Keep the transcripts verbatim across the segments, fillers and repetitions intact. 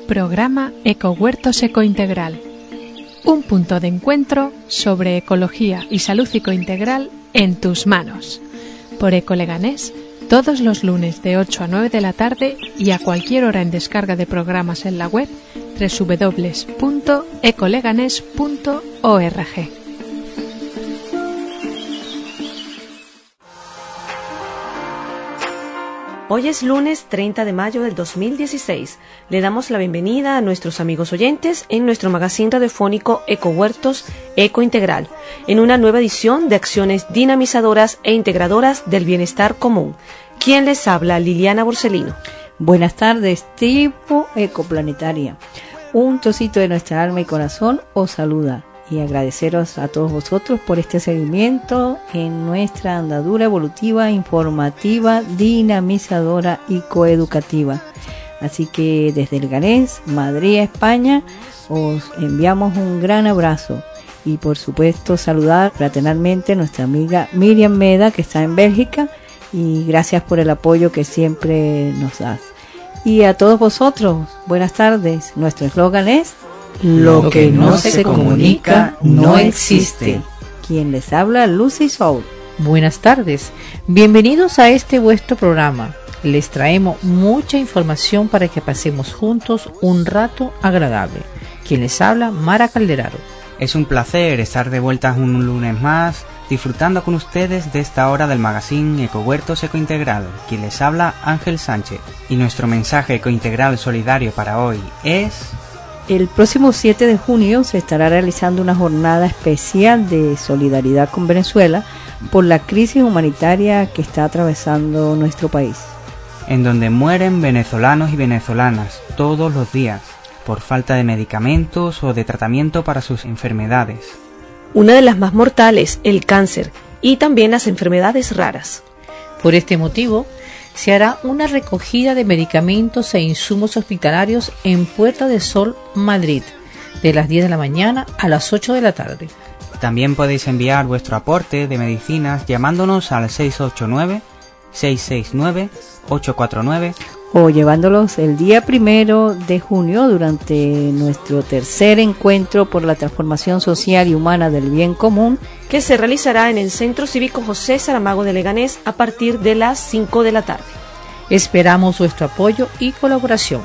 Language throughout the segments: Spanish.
Programa Ecohuertos Ecointegral. Un punto de encuentro sobre ecología y salud ecointegral en tus manos. Por Ecoleganés, todos los lunes de ocho a nueve de la tarde y a cualquier hora en descarga de programas en la web doble u doble u doble u punto ecoleganés punto org. Hoy es lunes treinta de mayo del dos mil dieciséis. Le damos la bienvenida a nuestros amigos oyentes en nuestro magazín radiofónico Ecohuertos Ecointegral, en una nueva edición de acciones dinamizadoras e integradoras del bienestar común. ¿Quién les habla? Liliana Borsellino. Buenas tardes, tribu ecoplanetaria. Un trocito de nuestra alma y corazón os saluda y agradeceros a todos vosotros por este seguimiento en nuestra andadura evolutiva, informativa, dinamizadora y coeducativa. Así que desde Leganés, Madrid, España, os enviamos un gran abrazo y por supuesto saludar fraternalmente a nuestra amiga Miriam Meda, que está en Bélgica, y gracias por el apoyo que siempre nos das. Y a todos vosotros, buenas tardes. Nuestro eslogan es: lo que no se comunica no existe. Quien les habla, Lucy Soul. Buenas tardes, bienvenidos a este vuestro programa. Les traemos mucha información para que pasemos juntos un rato agradable. Quien les habla, Mara Calderaro. Es un placer estar de vuelta un lunes más, disfrutando con ustedes de esta hora del magazine Ecohuertos Ecointegral. Quien les habla, Ángel Sánchez. Y nuestro mensaje ecointegral solidario para hoy es: el próximo siete de junio se estará realizando una jornada especial de solidaridad con Venezuela por la crisis humanitaria que está atravesando nuestro país, en donde mueren venezolanos y venezolanas todos los días por falta de medicamentos o de tratamiento para sus enfermedades. Una de las más mortales, el cáncer, y también las enfermedades raras. Por este motivo, se hará una recogida de medicamentos e insumos hospitalarios en Puerta de Sol, Madrid, de las diez de la mañana a las ocho de la tarde. También podéis enviar vuestro aporte de medicinas llamándonos al seis ocho nueve, seis seis nueve, ocho cuatro nueve o llevándolos el día primero de junio durante nuestro tercer encuentro por la transformación social y humana del bien común, que se realizará en el Centro Cívico José Saramago de Leganés a partir de las cinco de la tarde. Esperamos vuestro apoyo y colaboración.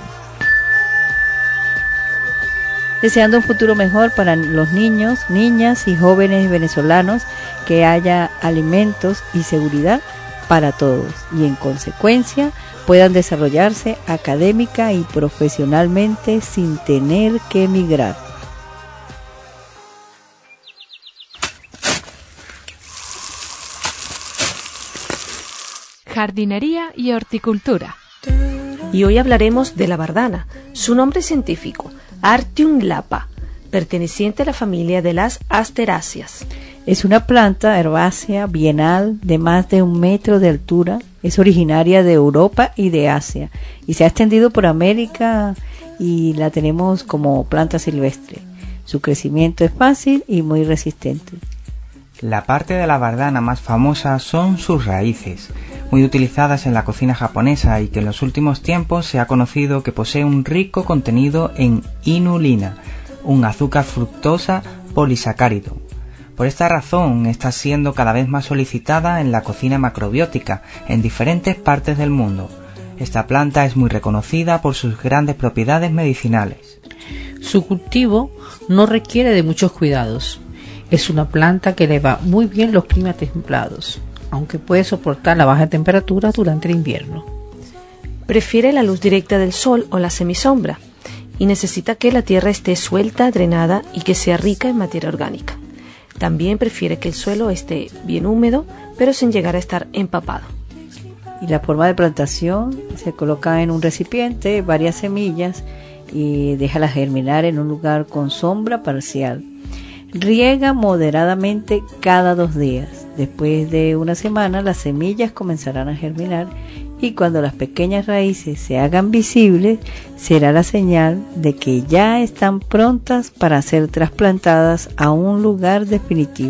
Deseando un futuro mejor para los niños, niñas y jóvenes venezolanos, que haya alimentos y seguridad para todos y en consecuencia puedan desarrollarse académica y profesionalmente sin tener que emigrar. Jardinería y horticultura. Y hoy hablaremos de la bardana, su nombre científico, Artium lapa, perteneciente a la familia de las asteráceas. Es una planta herbácea bienal de más de un metro de altura. Es originaria de Europa y de Asia y se ha extendido por América y la tenemos como planta silvestre. Su crecimiento es fácil y muy resistente. La parte de la bardana más famosa son sus raíces, muy utilizadas en la cocina japonesa y que en los últimos tiempos se ha conocido que posee un rico contenido en inulina, un azúcar fructosa polisacárido. Por esta razón está siendo cada vez más solicitada en la cocina macrobiótica en diferentes partes del mundo. Esta planta es muy reconocida por sus grandes propiedades medicinales. Su cultivo no requiere de muchos cuidados. Es una planta que le va muy bien los climas templados, aunque puede soportar la baja temperatura durante el invierno. Prefiere la luz directa del sol o la semisombra y necesita que la tierra esté suelta, drenada y que sea rica en materia orgánica. También prefiere que el suelo esté bien húmedo, pero sin llegar a estar empapado. Y la forma de plantación: se coloca en un recipiente varias semillas y déjala germinar en un lugar con sombra parcial. Riega moderadamente cada dos días. Después de una semana las semillas comenzarán a germinar y cuando las pequeñas raíces se hagan visibles será la señal de que ya están prontas para ser trasplantadas a un lugar definitivo.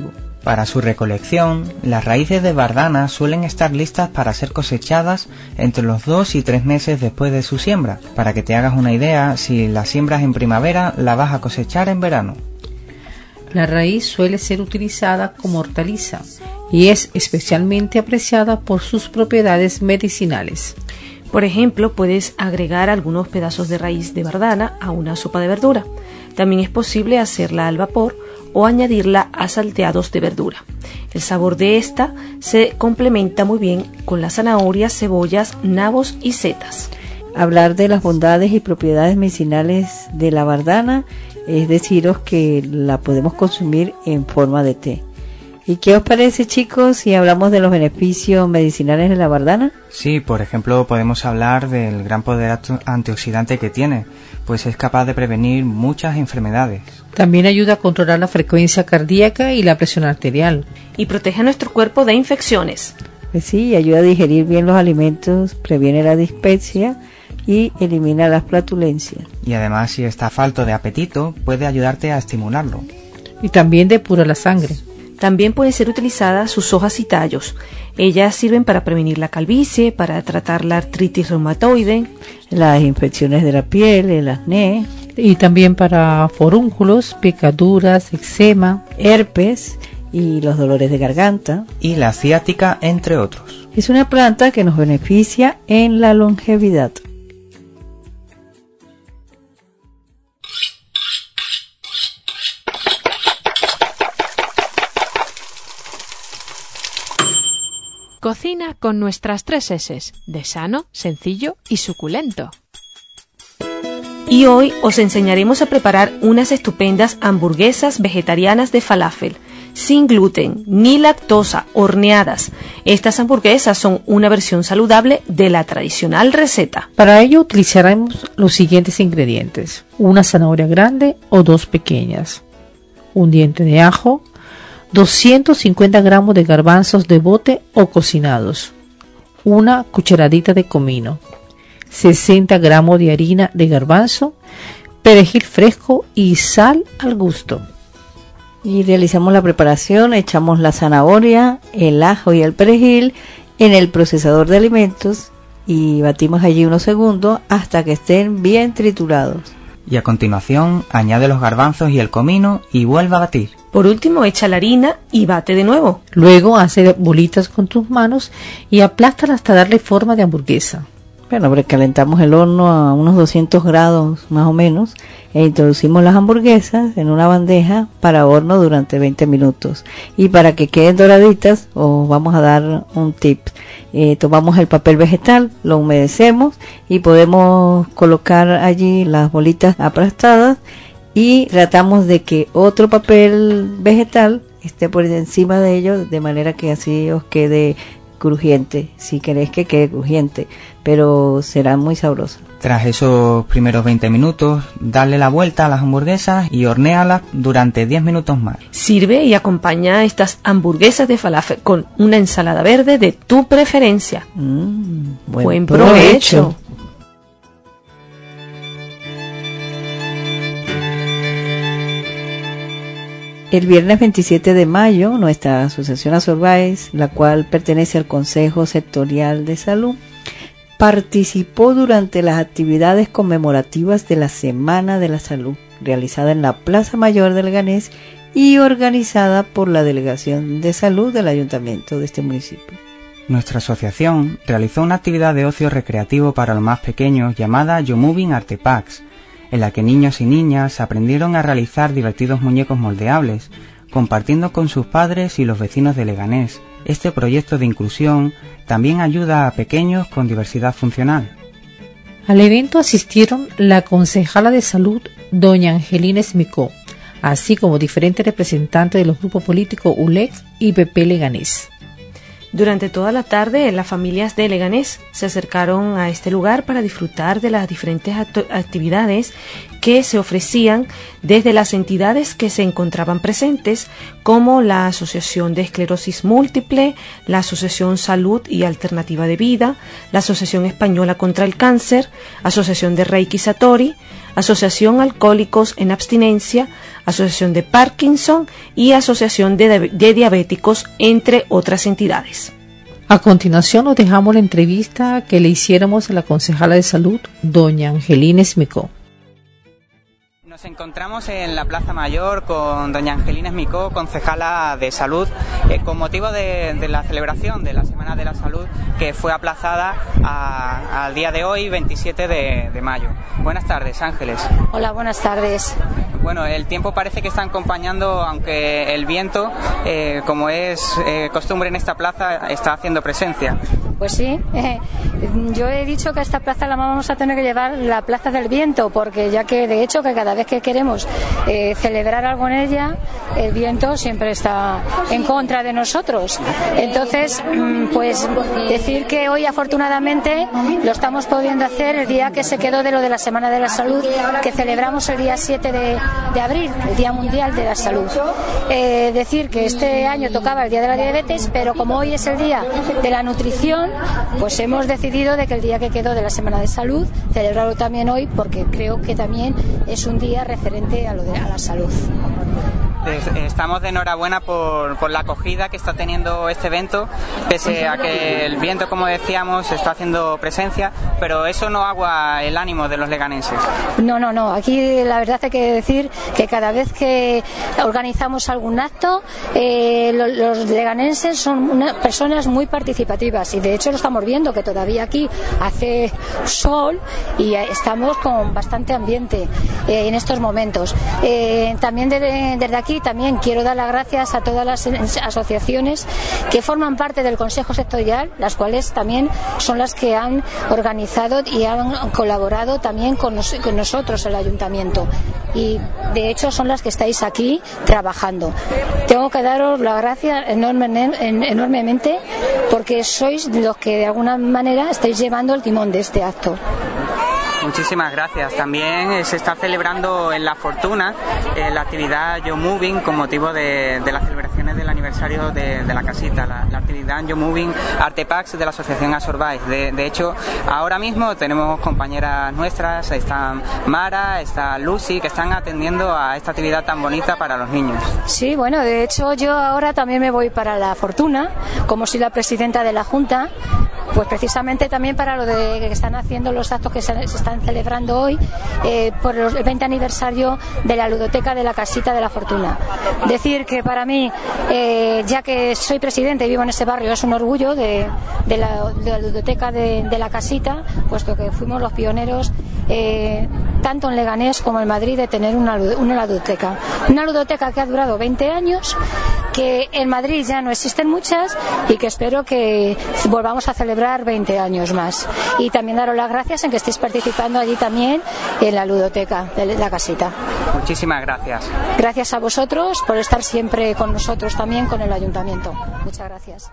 Para su recolección, las raíces de bardana suelen estar listas para ser cosechadas entre los dos y tres meses después de su siembra. Para que te hagas una idea, si la siembras en primavera, la vas a cosechar en verano. La raíz suele ser utilizada como hortaliza y es especialmente apreciada por sus propiedades medicinales. Por ejemplo, puedes agregar algunos pedazos de raíz de bardana a una sopa de verdura. También es posible hacerla al vapor o añadirla a salteados de verdura. El sabor de esta se complementa muy bien con las zanahorias, cebollas, nabos y setas. Hablar de las bondades y propiedades medicinales de la bardana es deciros que la podemos consumir en forma de té. ¿Y qué os parece, chicos, si hablamos de los beneficios medicinales de la bardana? Sí, por ejemplo, podemos hablar del gran poder antioxidante que tiene, pues es capaz de prevenir muchas enfermedades. También ayuda a controlar la frecuencia cardíaca y la presión arterial. Y protege a nuestro cuerpo de infecciones. Pues sí, ayuda a digerir bien los alimentos, previene la dispepsia y elimina las flatulencias. Y además, si está falto de apetito, puede ayudarte a estimularlo. Y también depura la sangre. También pueden ser utilizadas sus hojas y tallos. Ellas sirven para prevenir la calvicie, para tratar la artritis reumatoide, las infecciones de la piel, el acné, y también para forúnculos, picaduras, eczema, herpes y los dolores de garganta. Y la ciática, entre otros. Es una planta que nos beneficia en la longevidad. Cocina con nuestras tres eses, de sano, sencillo y suculento. Y hoy os enseñaremos a preparar unas estupendas hamburguesas vegetarianas de falafel, sin gluten ni lactosa, horneadas. Estas hamburguesas son una versión saludable de la tradicional receta. Para ello utilizaremos los siguientes ingredientes: una zanahoria grande o dos pequeñas, un diente de ajo, doscientos cincuenta gramos de garbanzos de bote o cocinados, una cucharadita de comino, sesenta gramos de harina de garbanzo, perejil fresco y sal al gusto. Y realizamos la preparación, echamos la zanahoria, el ajo y el perejil en el procesador de alimentos y batimos allí unos segundos hasta que estén bien triturados. Y a continuación añade los garbanzos y el comino y vuelve a batir. Por último, echa la harina y bate de nuevo. Luego hace bolitas con tus manos y aplástalas hasta darle forma de hamburguesa. Bueno, precalentamos el horno a unos doscientos grados más o menos e introducimos las hamburguesas en una bandeja para horno durante veinte minutos. Y para que queden doraditas, os vamos a dar un tip. Eh, tomamos el papel vegetal, lo humedecemos y podemos colocar allí las bolitas aplastadas y tratamos de que otro papel vegetal esté por encima de ello, de manera que así os quede crujiente, si queréis que quede crujiente, pero será muy sabrosa. Tras esos primeros veinte minutos, darle la vuelta a las hamburguesas y hornéalas durante diez minutos más. Sirve y acompaña estas hamburguesas de falafel con una ensalada verde de tu preferencia. Mm, buen, buen provecho. provecho. El viernes veintisiete de mayo, nuestra asociación Asorbais, la cual pertenece al Consejo Sectorial de Salud, participó durante las actividades conmemorativas de la Semana de la Salud, realizada en la Plaza Mayor de Leganés y organizada por la Delegación de Salud del Ayuntamiento de este municipio. Nuestra asociación realizó una actividad de ocio recreativo para los más pequeños llamada YoMoving Artepacks, en la que niños y niñas aprendieron a realizar divertidos muñecos moldeables, compartiendo con sus padres y los vecinos de Leganés. Este proyecto de inclusión también ayuda a pequeños con diversidad funcional. Al evento asistieron la concejala de salud, doña Angelina Esmicó, así como diferentes representantes de los grupos políticos U L E C y P P Leganés. Durante toda la tarde, las familias de Leganés se acercaron a este lugar para disfrutar de las diferentes actividades que se ofrecían desde las entidades que se encontraban presentes, como la Asociación de Esclerosis Múltiple, la Asociación Salud y Alternativa de Vida, la Asociación Española contra el Cáncer, Asociación de Reiki Satori, Asociación Alcohólicos en Abstinencia, Asociación de Parkinson y Asociación de, de Diabéticos, entre otras entidades. A continuación nos dejamos la entrevista que le hiciéramos a la concejala de salud, doña Angelina Esmicó. Nos encontramos en la Plaza Mayor con doña Angelina Esmicó, concejala de salud, eh, con motivo de, de la celebración de la Semana de la Salud, que fue aplazada a, al día de hoy, veintisiete de mayo. Buenas tardes, Ángeles. Hola, buenas tardes. Bueno, el tiempo parece que está acompañando, aunque el viento, eh, como es eh, costumbre en esta plaza, está haciendo presencia. Pues sí, eh, yo he dicho que a esta plaza la vamos a tener que llevar la Plaza del Viento, porque ya que de hecho que cada vez que queremos eh, celebrar algo en ella, el viento siempre está en contra de nosotros. Entonces, pues decir que hoy afortunadamente lo estamos pudiendo hacer el día que se quedó de lo de la Semana de la Salud, que celebramos el día siete de, de abril, el Día Mundial de la Salud. Eh, decir que este año tocaba el Día de la Diabetes, pero como hoy es el Día de la Nutrición, pues hemos decidido de que el día que quedó de la Semana de Salud, celebrarlo también hoy, porque creo que también es un día referente a, lo de, a la salud. Estamos de enhorabuena por, por la acogida que está teniendo este evento, pese a que el viento, como decíamos, está haciendo presencia, pero eso no agua el ánimo de los leganenses. No, no, no. Aquí la verdad hay que decir que cada vez que organizamos algún acto, eh, los, los leganenses son unas personas muy participativas, y de hecho lo estamos viendo, que todavía aquí hace sol y estamos con bastante ambiente eh, en estos momentos. Eh, también de, desde aquí también quiero dar las gracias a todas las asociaciones que forman parte del Consejo Sectorial, las cuales también son las que han organizado y han colaborado también con, nos, con nosotros, el Ayuntamiento, y de hecho son las que estáis aquí trabajando. Tengo que daros las gracias enorme, enormemente, porque sois los que de alguna manera estáis llevando el timón de este acto. Muchísimas gracias. También se está celebrando en La Fortuna eh, la actividad Yo Moving con motivo de, de las celebraciones del aniversario de, de la casita, la, la actividad Yo Moving Artepax de la asociación Asorbais. De, de hecho, ahora mismo tenemos compañeras nuestras, está Mara, está Lucy, que están atendiendo a esta actividad tan bonita para los niños. Sí, bueno, de hecho yo ahora también me voy para La Fortuna, como soy la presidenta de la Junta, pues precisamente también para lo de que están haciendo los actos que se, se están celebrando hoy eh, por los, el veinte aniversario de la ludoteca de la casita de La Fortuna. Decir que para mí, eh, ya que soy presidente y vivo en ese barrio, es un orgullo de, de, la, de la ludoteca de, de la casita, puesto que fuimos los pioneros eh, tanto en Leganés como en Madrid de tener una, una ludoteca. Una ludoteca que ha durado veinte años, que en Madrid ya no existen muchas y que espero que volvamos a celebrar veinte años más. Y también daros las gracias en que estéis participando allí también en la ludoteca de la casita. Muchísimas gracias. Gracias a vosotros por estar siempre con nosotros también, con el Ayuntamiento. Muchas gracias.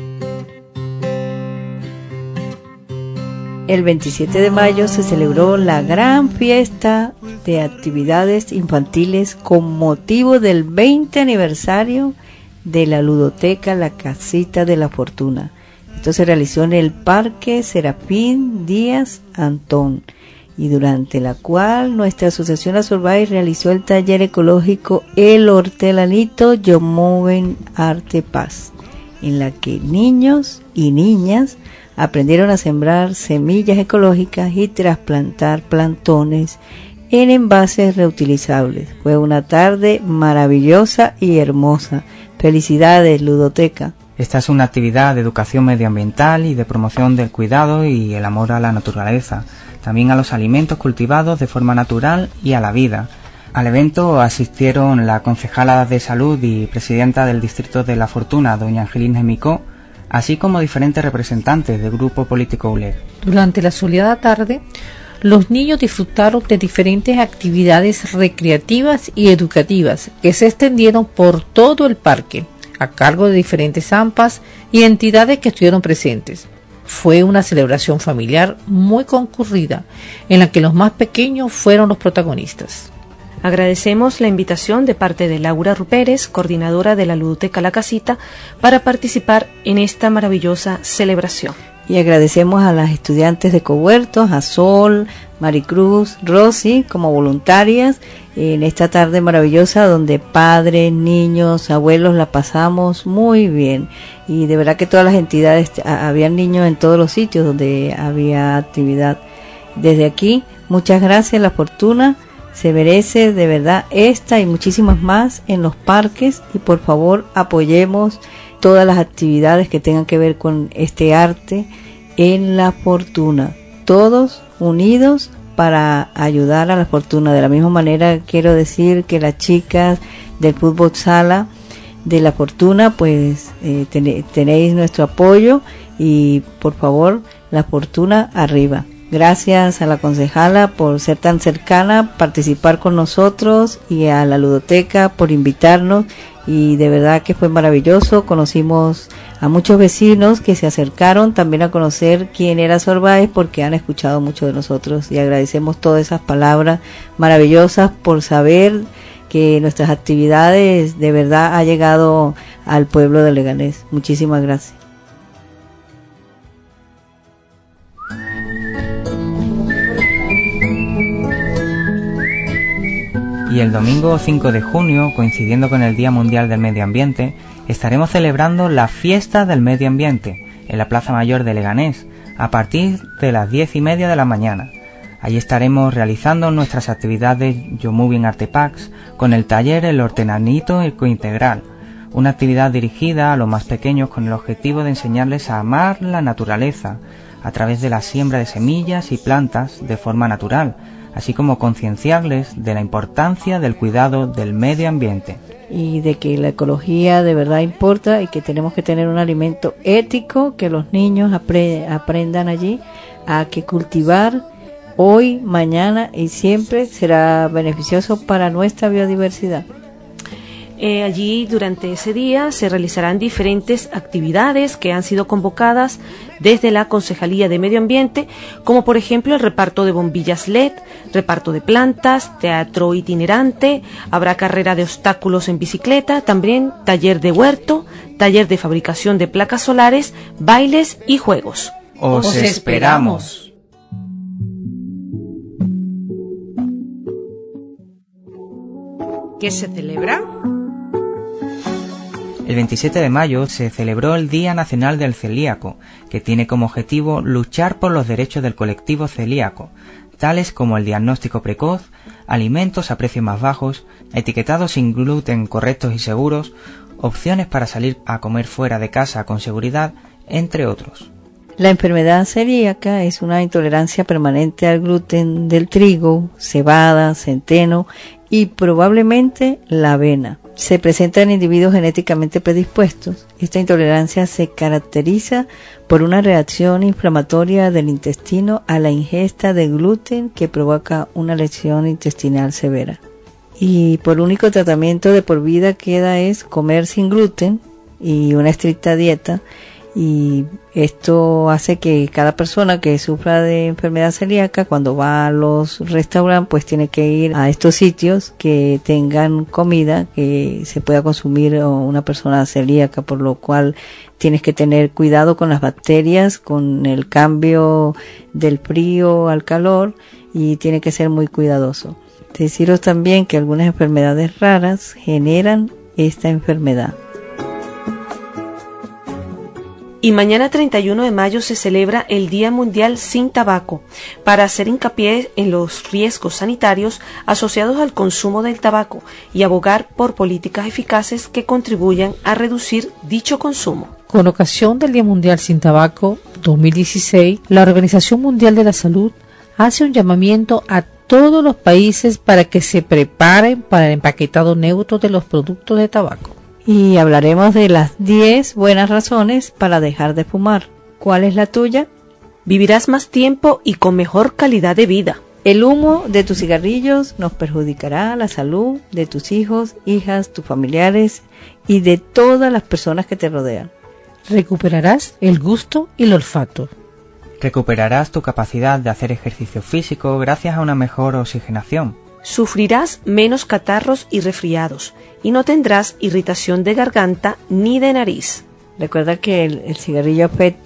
El veintisiete de mayo se celebró la gran fiesta de actividades infantiles con motivo del veinte aniversario de la ludoteca La Casita de la Fortuna. Esto se realizó en el Parque Serafín Díaz Antón, y durante la cual nuestra asociación Asorbais realizó el taller ecológico El Hortelanito Yo Moving Arte Paz, en la que niños y niñas aprendieron a sembrar semillas ecológicas y trasplantar plantones en envases reutilizables. Fue una tarde maravillosa y hermosa. Felicidades, ludoteca. Esta es una actividad de educación medioambiental y de promoción del cuidado y el amor a la naturaleza, también a los alimentos cultivados de forma natural y a la vida. Al evento asistieron la concejala de salud y presidenta del distrito de La Fortuna, doña Angelina Esmicó, así como diferentes representantes del grupo político U L E G. Durante la soleada tarde, los niños disfrutaron de diferentes actividades recreativas y educativas que se extendieron por todo el parque, a cargo de diferentes A M P As y entidades que estuvieron presentes. Fue una celebración familiar muy concurrida, en la que los más pequeños fueron los protagonistas. Agradecemos la invitación de parte de Laura Rupérez, coordinadora de la ludoteca La Casita, para participar en esta maravillosa celebración. Y agradecemos a las estudiantes de Ecohuertos, a Sol, Maricruz, Rosy, como voluntarias en esta tarde maravillosa donde padres, niños, abuelos la pasamos muy bien. Y de verdad que todas las entidades, había niños en todos los sitios donde había actividad. Desde aquí, muchas gracias, La Fortuna se merece de verdad esta y muchísimas más en los parques, y por favor apoyemos todas las actividades que tengan que ver con este arte en La Fortuna, todos unidos para ayudar a La Fortuna. De la misma manera quiero decir que las chicas del fútbol sala de La Fortuna pues eh, ten, tenéis nuestro apoyo, y por favor La Fortuna arriba. Gracias a la concejala por ser tan cercana, participar con nosotros, y a la ludoteca por invitarnos, y de verdad que fue maravilloso. Conocimos a muchos vecinos que se acercaron también a conocer quién era Sor Báez, porque han escuchado mucho de nosotros, y agradecemos todas esas palabras maravillosas por saber que nuestras actividades de verdad ha llegado al pueblo de Leganés. Muchísimas gracias. Y el domingo cinco de junio, coincidiendo con el Día Mundial del Medio Ambiente, estaremos celebrando la Fiesta del Medio Ambiente en la Plaza Mayor de Leganés a partir de las diez y media de la mañana. Allí estaremos realizando nuestras actividades Yo Moving Artepacks con el taller El Hortenanito Ecointegral, una actividad dirigida a los más pequeños con el objetivo de enseñarles a amar la naturaleza a través de la siembra de semillas y plantas de forma natural, así como concienciarles de la importancia del cuidado del medio ambiente. Y de que la ecología de verdad importa, y que tenemos que tener un alimento ético, que los niños apre- aprendan allí a que cultivar hoy, mañana y siempre será beneficioso para nuestra biodiversidad. Eh, allí durante ese día se realizarán diferentes actividades que han sido convocadas desde la Concejalía de Medio Ambiente, como por ejemplo el reparto de bombillas L E D, reparto de plantas, teatro itinerante, habrá carrera de obstáculos en bicicleta, también taller de huerto, taller de fabricación de placas solares, bailes y juegos. ¡Os, Os esperamos! ¿Qué se celebra? El veintisiete de mayo se celebró el Día Nacional del Celíaco, que tiene como objetivo luchar por los derechos del colectivo celíaco, tales como el diagnóstico precoz, alimentos a precios más bajos, etiquetados sin gluten correctos y seguros, opciones para salir a comer fuera de casa con seguridad, entre otros. La enfermedad celíaca es una intolerancia permanente al gluten del trigo, cebada, centeno y probablemente la avena. Se presenta en individuos genéticamente predispuestos. Esta intolerancia se caracteriza por una reacción inflamatoria del intestino a la ingesta de gluten que provoca una lesión intestinal severa. Y por único tratamiento de por vida queda es comer sin gluten y una estricta dieta. Y esto hace que cada persona que sufra de enfermedad celíaca, cuando va a los restaurantes, pues tiene que ir a estos sitios que tengan comida que se pueda consumir una persona celíaca, por lo cual tienes que tener cuidado con las bacterias, con el cambio del frío al calor, y tiene que ser muy cuidadoso. Deciros también que algunas enfermedades raras generan esta enfermedad. Y mañana treinta y uno de mayo se celebra el Día Mundial Sin Tabaco, para hacer hincapié en los riesgos sanitarios asociados al consumo del tabaco y abogar por políticas eficaces que contribuyan a reducir dicho consumo. Con ocasión del Día Mundial Sin Tabaco dos mil dieciséis, la Organización Mundial de la Salud hace un llamamiento a todos los países para que se preparen para el empaquetado neutro de los productos de tabaco. Y hablaremos de las diez buenas razones para dejar de fumar. ¿Cuál es la tuya? Vivirás más tiempo y con mejor calidad de vida. El humo de tus cigarrillos nos perjudicará la salud de tus hijos, hijas, tus familiares y de todas las personas que te rodean. Recuperarás el gusto y el olfato. Recuperarás tu capacidad de hacer ejercicio físico gracias a una mejor oxigenación. Sufrirás menos catarros y resfriados y no tendrás irritación de garganta ni de nariz. Recuerda que el, el cigarrillo afecta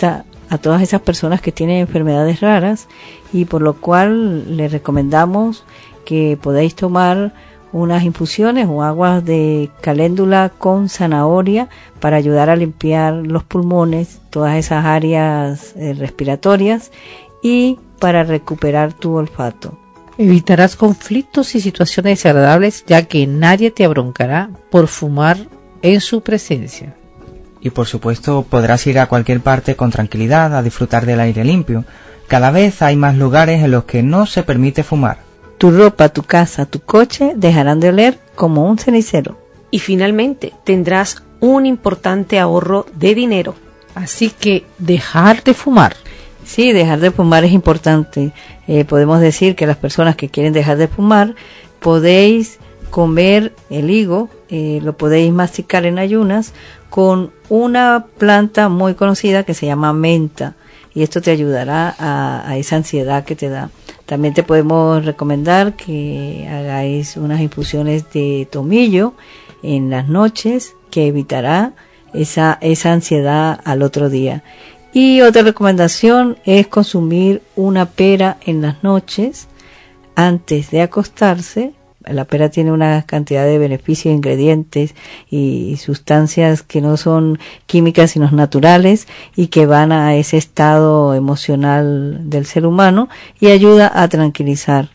a todas esas personas que tienen enfermedades raras, y por lo cual les recomendamos que podéis tomar unas infusiones o aguas de caléndula con zanahoria para ayudar a limpiar los pulmones, todas esas áreas eh, respiratorias, y para recuperar tu olfato. Evitarás conflictos y situaciones desagradables, ya que nadie te abroncará por fumar en su presencia. Y por supuesto podrás ir a cualquier parte con tranquilidad a disfrutar del aire limpio. Cada vez hay más lugares en los que no se permite fumar. Tu ropa, tu casa, tu coche dejarán de oler como un cenicero. Y finalmente tendrás un importante ahorro de dinero. Así que dejar de fumar. Sí, dejar de fumar es importante. Eh, podemos decir que las personas que quieren dejar de fumar, podéis comer el higo, eh, lo podéis masticar en ayunas con una planta muy conocida que se llama menta, y esto te ayudará a, a esa ansiedad que te da. También te podemos recomendar que hagáis unas infusiones de tomillo en las noches, que evitará esa, esa ansiedad al otro día. Y otra recomendación es consumir una pera en las noches antes de acostarse. La pera tiene una cantidad de beneficios, ingredientes y sustancias que no son químicas sino naturales, y que van a ese estado emocional del ser humano y ayuda a tranquilizar.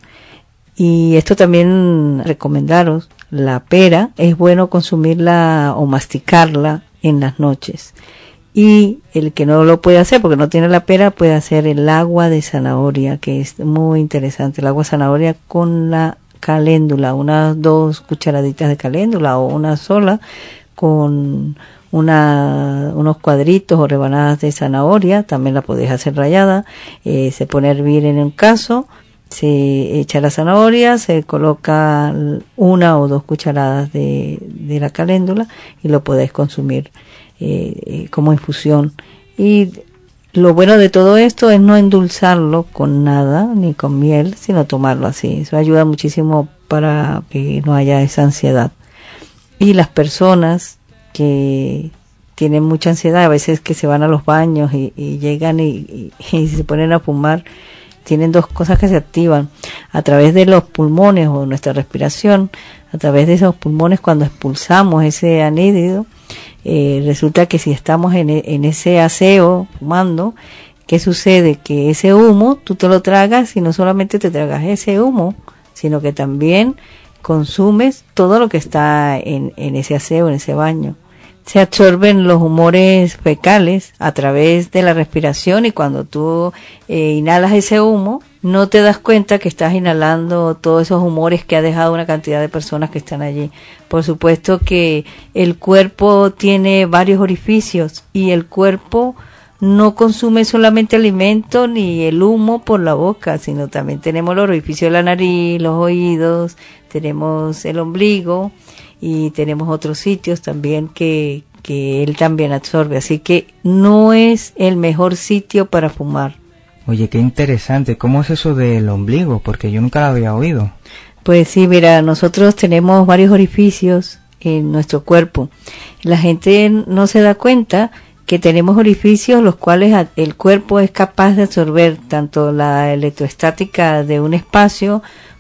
Y esto también recomendaros, la pera es bueno consumirla o masticarla en las noches. Y el que no lo puede hacer porque no tiene la pera, puede hacer el agua de zanahoria, que es muy interesante. El agua de zanahoria con la caléndula, unas dos cucharaditas de caléndula o una sola, con una, unos cuadritos o rebanadas de zanahoria, también la podéis hacer rallada, eh, se pone a hervir en un caso, se echa la zanahoria, se coloca una o dos cucharadas de, de la caléndula y lo podéis consumir eh, como infusión. Y lo bueno de todo esto es no endulzarlo con nada, ni con miel, sino tomarlo así. Eso ayuda muchísimo para que no haya esa ansiedad. Y las personas que tienen mucha ansiedad, a veces que se van a los baños y, y llegan y, y, y se ponen a fumar, tienen dos cosas que se activan. A través de los pulmones o nuestra respiración, a través de esos pulmones, cuando expulsamos ese anhídrido, Eh, resulta que si estamos en, en ese aseo fumando, ¿qué sucede? Que ese humo tú te lo tragas, y no solamente te tragas ese humo, sino que también consumes todo lo que está en, en ese aseo, en ese baño. Se absorben los humores fecales a través de la respiración, y cuando tú eh, inhalas ese humo, no te das cuenta que estás inhalando todos esos humores que ha dejado una cantidad de personas que están allí. Por supuesto que el cuerpo tiene varios orificios, y el cuerpo no consume solamente alimento ni el humo por la boca, sino también tenemos los orificios de la nariz, los oídos, tenemos el ombligo, y tenemos otros sitios también que, que él también absorbe. Así que no es el mejor sitio para fumar. Oye, qué interesante. ¿Cómo es eso del ombligo? Porque yo nunca lo había oído. Pues sí, mira, nosotros tenemos varios orificios en nuestro cuerpo. La gente no se da cuenta que tenemos orificios los cuales el cuerpo es capaz de absorber tanto la electroestática de un espacio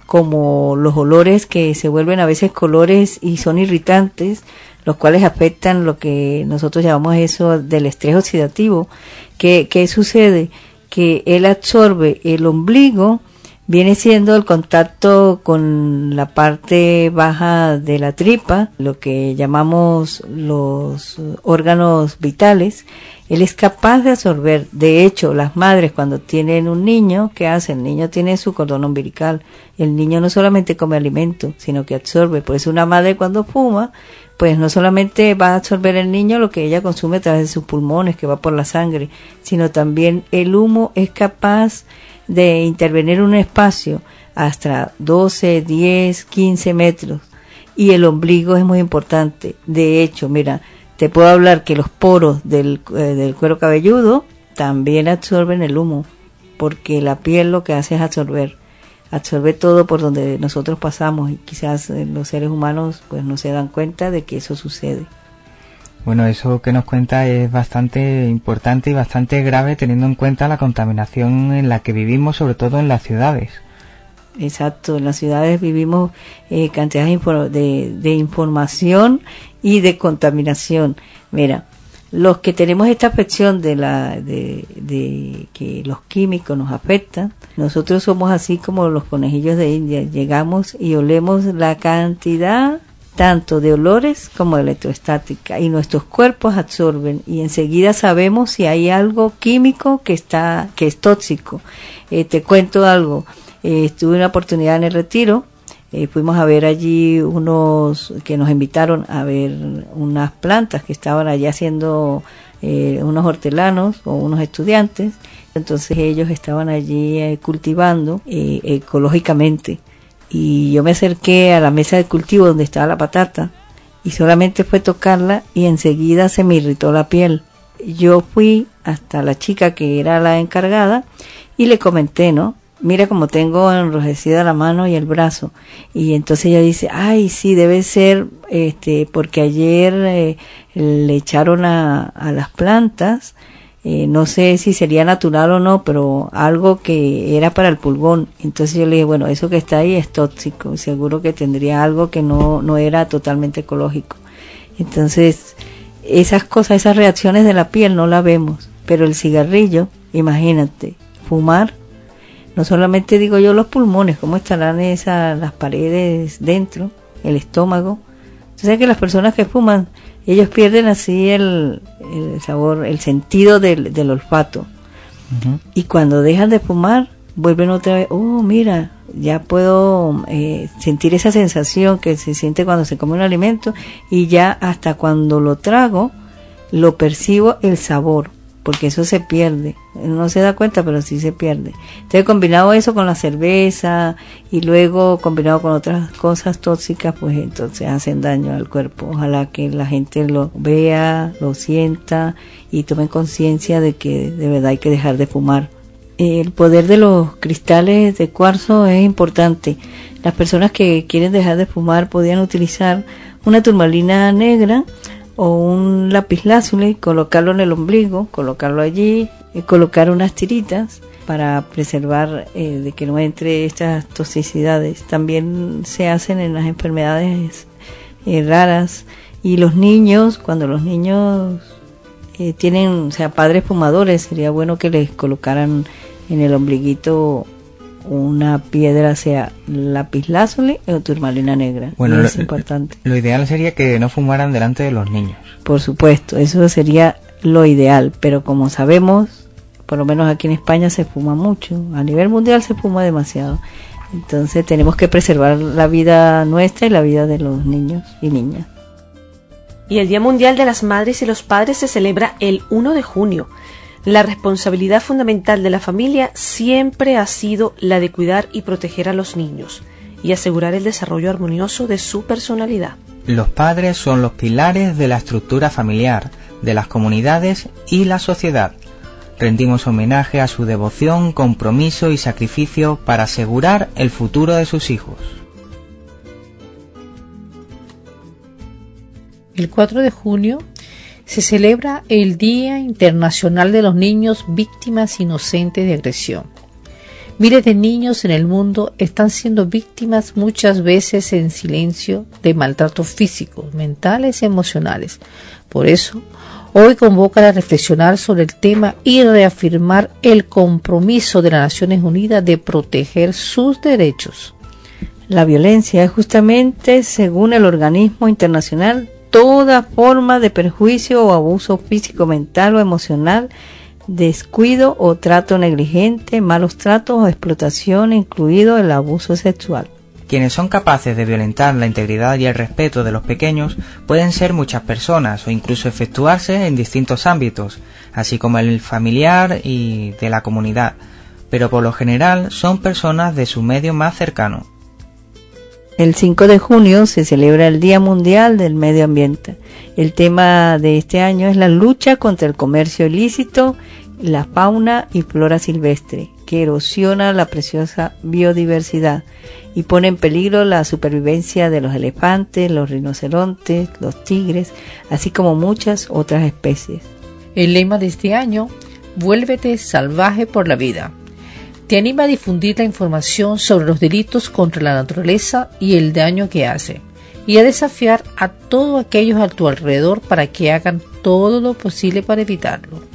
como los olores, que se vuelven a veces colores y son irritantes, los cuales afectan lo que nosotros llamamos eso del estrés oxidativo. ¿Qué, qué sucede? Que él absorbe el ombligo, viene siendo el contacto con la parte baja de la tripa, lo que llamamos los órganos vitales. Él es capaz de absorber. De hecho, las madres cuando tienen un niño, ¿qué hacen? El niño tiene su cordón umbilical. El niño no solamente come alimento, sino que absorbe. Por eso una madre cuando fuma, pues no solamente va a absorber el niño lo que ella consume a través de sus pulmones, que va por la sangre, sino también el humo es capaz de intervenir en un espacio hasta doce, diez, quince metros. Y el ombligo es muy importante. De hecho, mira, te puedo hablar que los poros del, eh, del cuero cabelludo también absorben el humo, porque la piel lo que hace es absorber, absorbe todo por donde nosotros pasamos, y quizás eh, los seres humanos pues no se dan cuenta de que eso sucede. Bueno, eso que nos cuenta es bastante importante y bastante grave teniendo en cuenta la contaminación en la que vivimos, sobre todo en las ciudades. Exacto, en las ciudades vivimos eh, cantidades de, de información y de contaminación. Mira, los que tenemos esta afección de la de, de que los químicos nos afectan, nosotros somos así como los conejillos de India, llegamos y olemos la cantidad tanto de olores como de electroestática y nuestros cuerpos absorben y enseguida sabemos si hay algo químico que está que es tóxico. Eh, te cuento algo, eh, tuve una oportunidad en el Retiro, eh, fuimos a ver allí unos que nos invitaron a ver unas plantas que estaban allí haciendo eh, unos hortelanos o unos estudiantes, entonces ellos estaban allí eh, cultivando eh, ecológicamente. Y yo me acerqué a la mesa de cultivo donde estaba la patata y solamente fue tocarla y enseguida se me irritó la piel. Yo fui hasta la chica que era la encargada y le comenté, ¿no? Mira cómo tengo enrojecida la mano y el brazo. Y entonces ella dice, ay, sí, debe ser este porque ayer eh, le echaron a, a las plantas, Eh, no sé si sería natural o no, pero algo que era para el pulgón. Entonces yo le dije, bueno, eso que está ahí es tóxico, seguro que tendría algo que no, no era totalmente ecológico. Entonces, esas cosas, esas reacciones de la piel no la vemos, pero el cigarrillo, imagínate, fumar, no solamente digo yo los pulmones, cómo estarán esas, las paredes dentro, el estómago. Entonces que las personas que fuman, ellos pierden así el, el sabor, el sentido del, del olfato. Uh-huh. Y cuando dejan de fumar, vuelven otra vez, oh, mira, ya puedo eh, sentir esa sensación que se siente cuando se come un alimento y ya hasta cuando lo trago, lo percibo el sabor, porque eso se pierde. No se da cuenta, pero sí se pierde. Entonces, combinado eso con la cerveza y luego combinado con otras cosas tóxicas, pues entonces hacen daño al cuerpo. Ojalá que la gente lo vea, lo sienta y tomen conciencia de que de verdad hay que dejar de fumar. El poder de los cristales de cuarzo es importante. Las personas que quieren dejar de fumar podían utilizar una turmalina negra o un lapislázuli, colocarlo en el ombligo, colocarlo allí, y colocar unas tiritas para preservar eh, de que no entre estas toxicidades. También se hacen en las enfermedades eh, raras, y los niños, cuando los niños eh, tienen, o sea, padres fumadores, sería bueno que les colocaran en el ombliguito una piedra, sea lapislázuli o turmalina negra. Bueno, es lo, importante. Lo ideal sería que no fumaran delante de los niños. Por supuesto, eso sería lo ideal, pero como sabemos, por lo menos aquí en España se fuma mucho, a nivel mundial se fuma demasiado. Entonces tenemos que preservar la vida nuestra y la vida de los niños y niñas. Y el Día Mundial de las Madres y los Padres se celebra el primero de junio. La responsabilidad fundamental de la familia siempre ha sido la de cuidar y proteger a los niños y asegurar el desarrollo armonioso de su personalidad. Los padres son los pilares de la estructura familiar, de las comunidades y la sociedad. Rendimos homenaje a su devoción, compromiso y sacrificio para asegurar el futuro de sus hijos. El cuatro de junio se celebra el Día Internacional de los Niños Víctimas Inocentes de Agresión. Miles de niños en el mundo están siendo víctimas muchas veces en silencio de maltratos físicos, mentales y emocionales. Por eso, hoy convoca a reflexionar sobre el tema y reafirmar el compromiso de las Naciones Unidas de proteger sus derechos. La violencia es justamente, según el organismo internacional, toda forma de perjuicio o abuso físico, mental o emocional, descuido o trato negligente, malos tratos o explotación, incluido el abuso sexual. Quienes son capaces de violentar la integridad y el respeto de los pequeños pueden ser muchas personas o incluso efectuarse en distintos ámbitos, así como el familiar y de la comunidad, pero por lo general son personas de su medio más cercano. El cinco de junio se celebra el Día Mundial del Medio Ambiente. El tema de este año es la lucha contra el comercio ilícito, la fauna y flora silvestre. que erosiona la preciosa biodiversidad y pone en peligro la supervivencia de los elefantes, los rinocerontes, los tigres, así como muchas otras especies. El lema de este año, Vuélvete salvaje por la vida, te anima a difundir la información sobre los delitos contra la naturaleza y el daño que hace, y a desafiar a todos aquellos a tu alrededor para que hagan todo lo posible para evitarlo.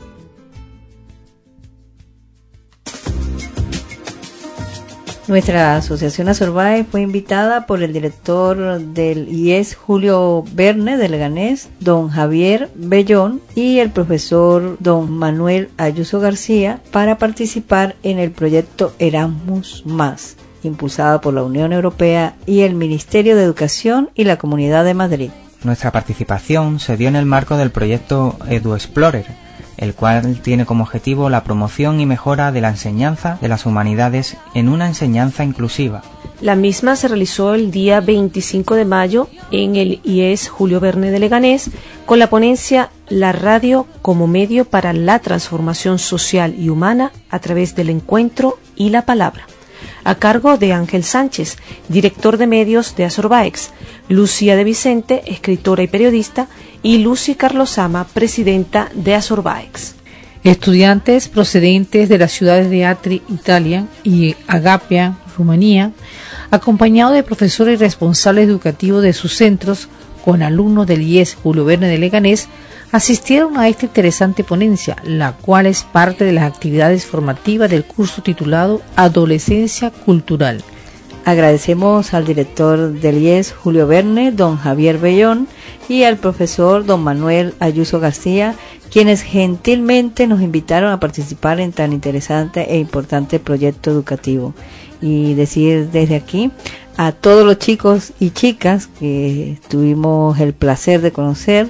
Nuestra asociación Azorbae fue invitada por el director del I E S Julio Verne de Leganés, don Javier Bellón, y el profesor don Manuel Ayuso García para participar en el proyecto Erasmus Más, impulsado por la Unión Europea y el Ministerio de Educación y la Comunidad de Madrid. Nuestra participación se dio en el marco del proyecto EduExplorer, el cual tiene como objetivo la promoción y mejora de la enseñanza de las humanidades en una enseñanza inclusiva. La misma se realizó el día veinticinco de mayo en el I E S Julio Verne de Leganés con la ponencia La radio como medio para la transformación social y humana a través del encuentro y la palabra, a cargo de Ángel Sánchez, director de medios de Azorbaex, Lucía de Vicente, escritora y periodista, y Lucy Carlosama, presidenta de Azorbaex. Estudiantes procedentes de las ciudades de Atri, Italia, y Agapia, Rumanía, acompañados de profesores y responsables educativos de sus centros, con alumnos del I E S Julio Verne de Leganés, asistieron a esta interesante ponencia, la cual es parte de las actividades formativas del curso titulado Adolescencia Cultural. Agradecemos al director del I E S Julio Verne, don Javier Bellón, y al profesor don Manuel Ayuso García, quienes gentilmente nos invitaron a participar en tan interesante e importante proyecto educativo. Y decir desde aquí a todos los chicos y chicas que tuvimos el placer de conocer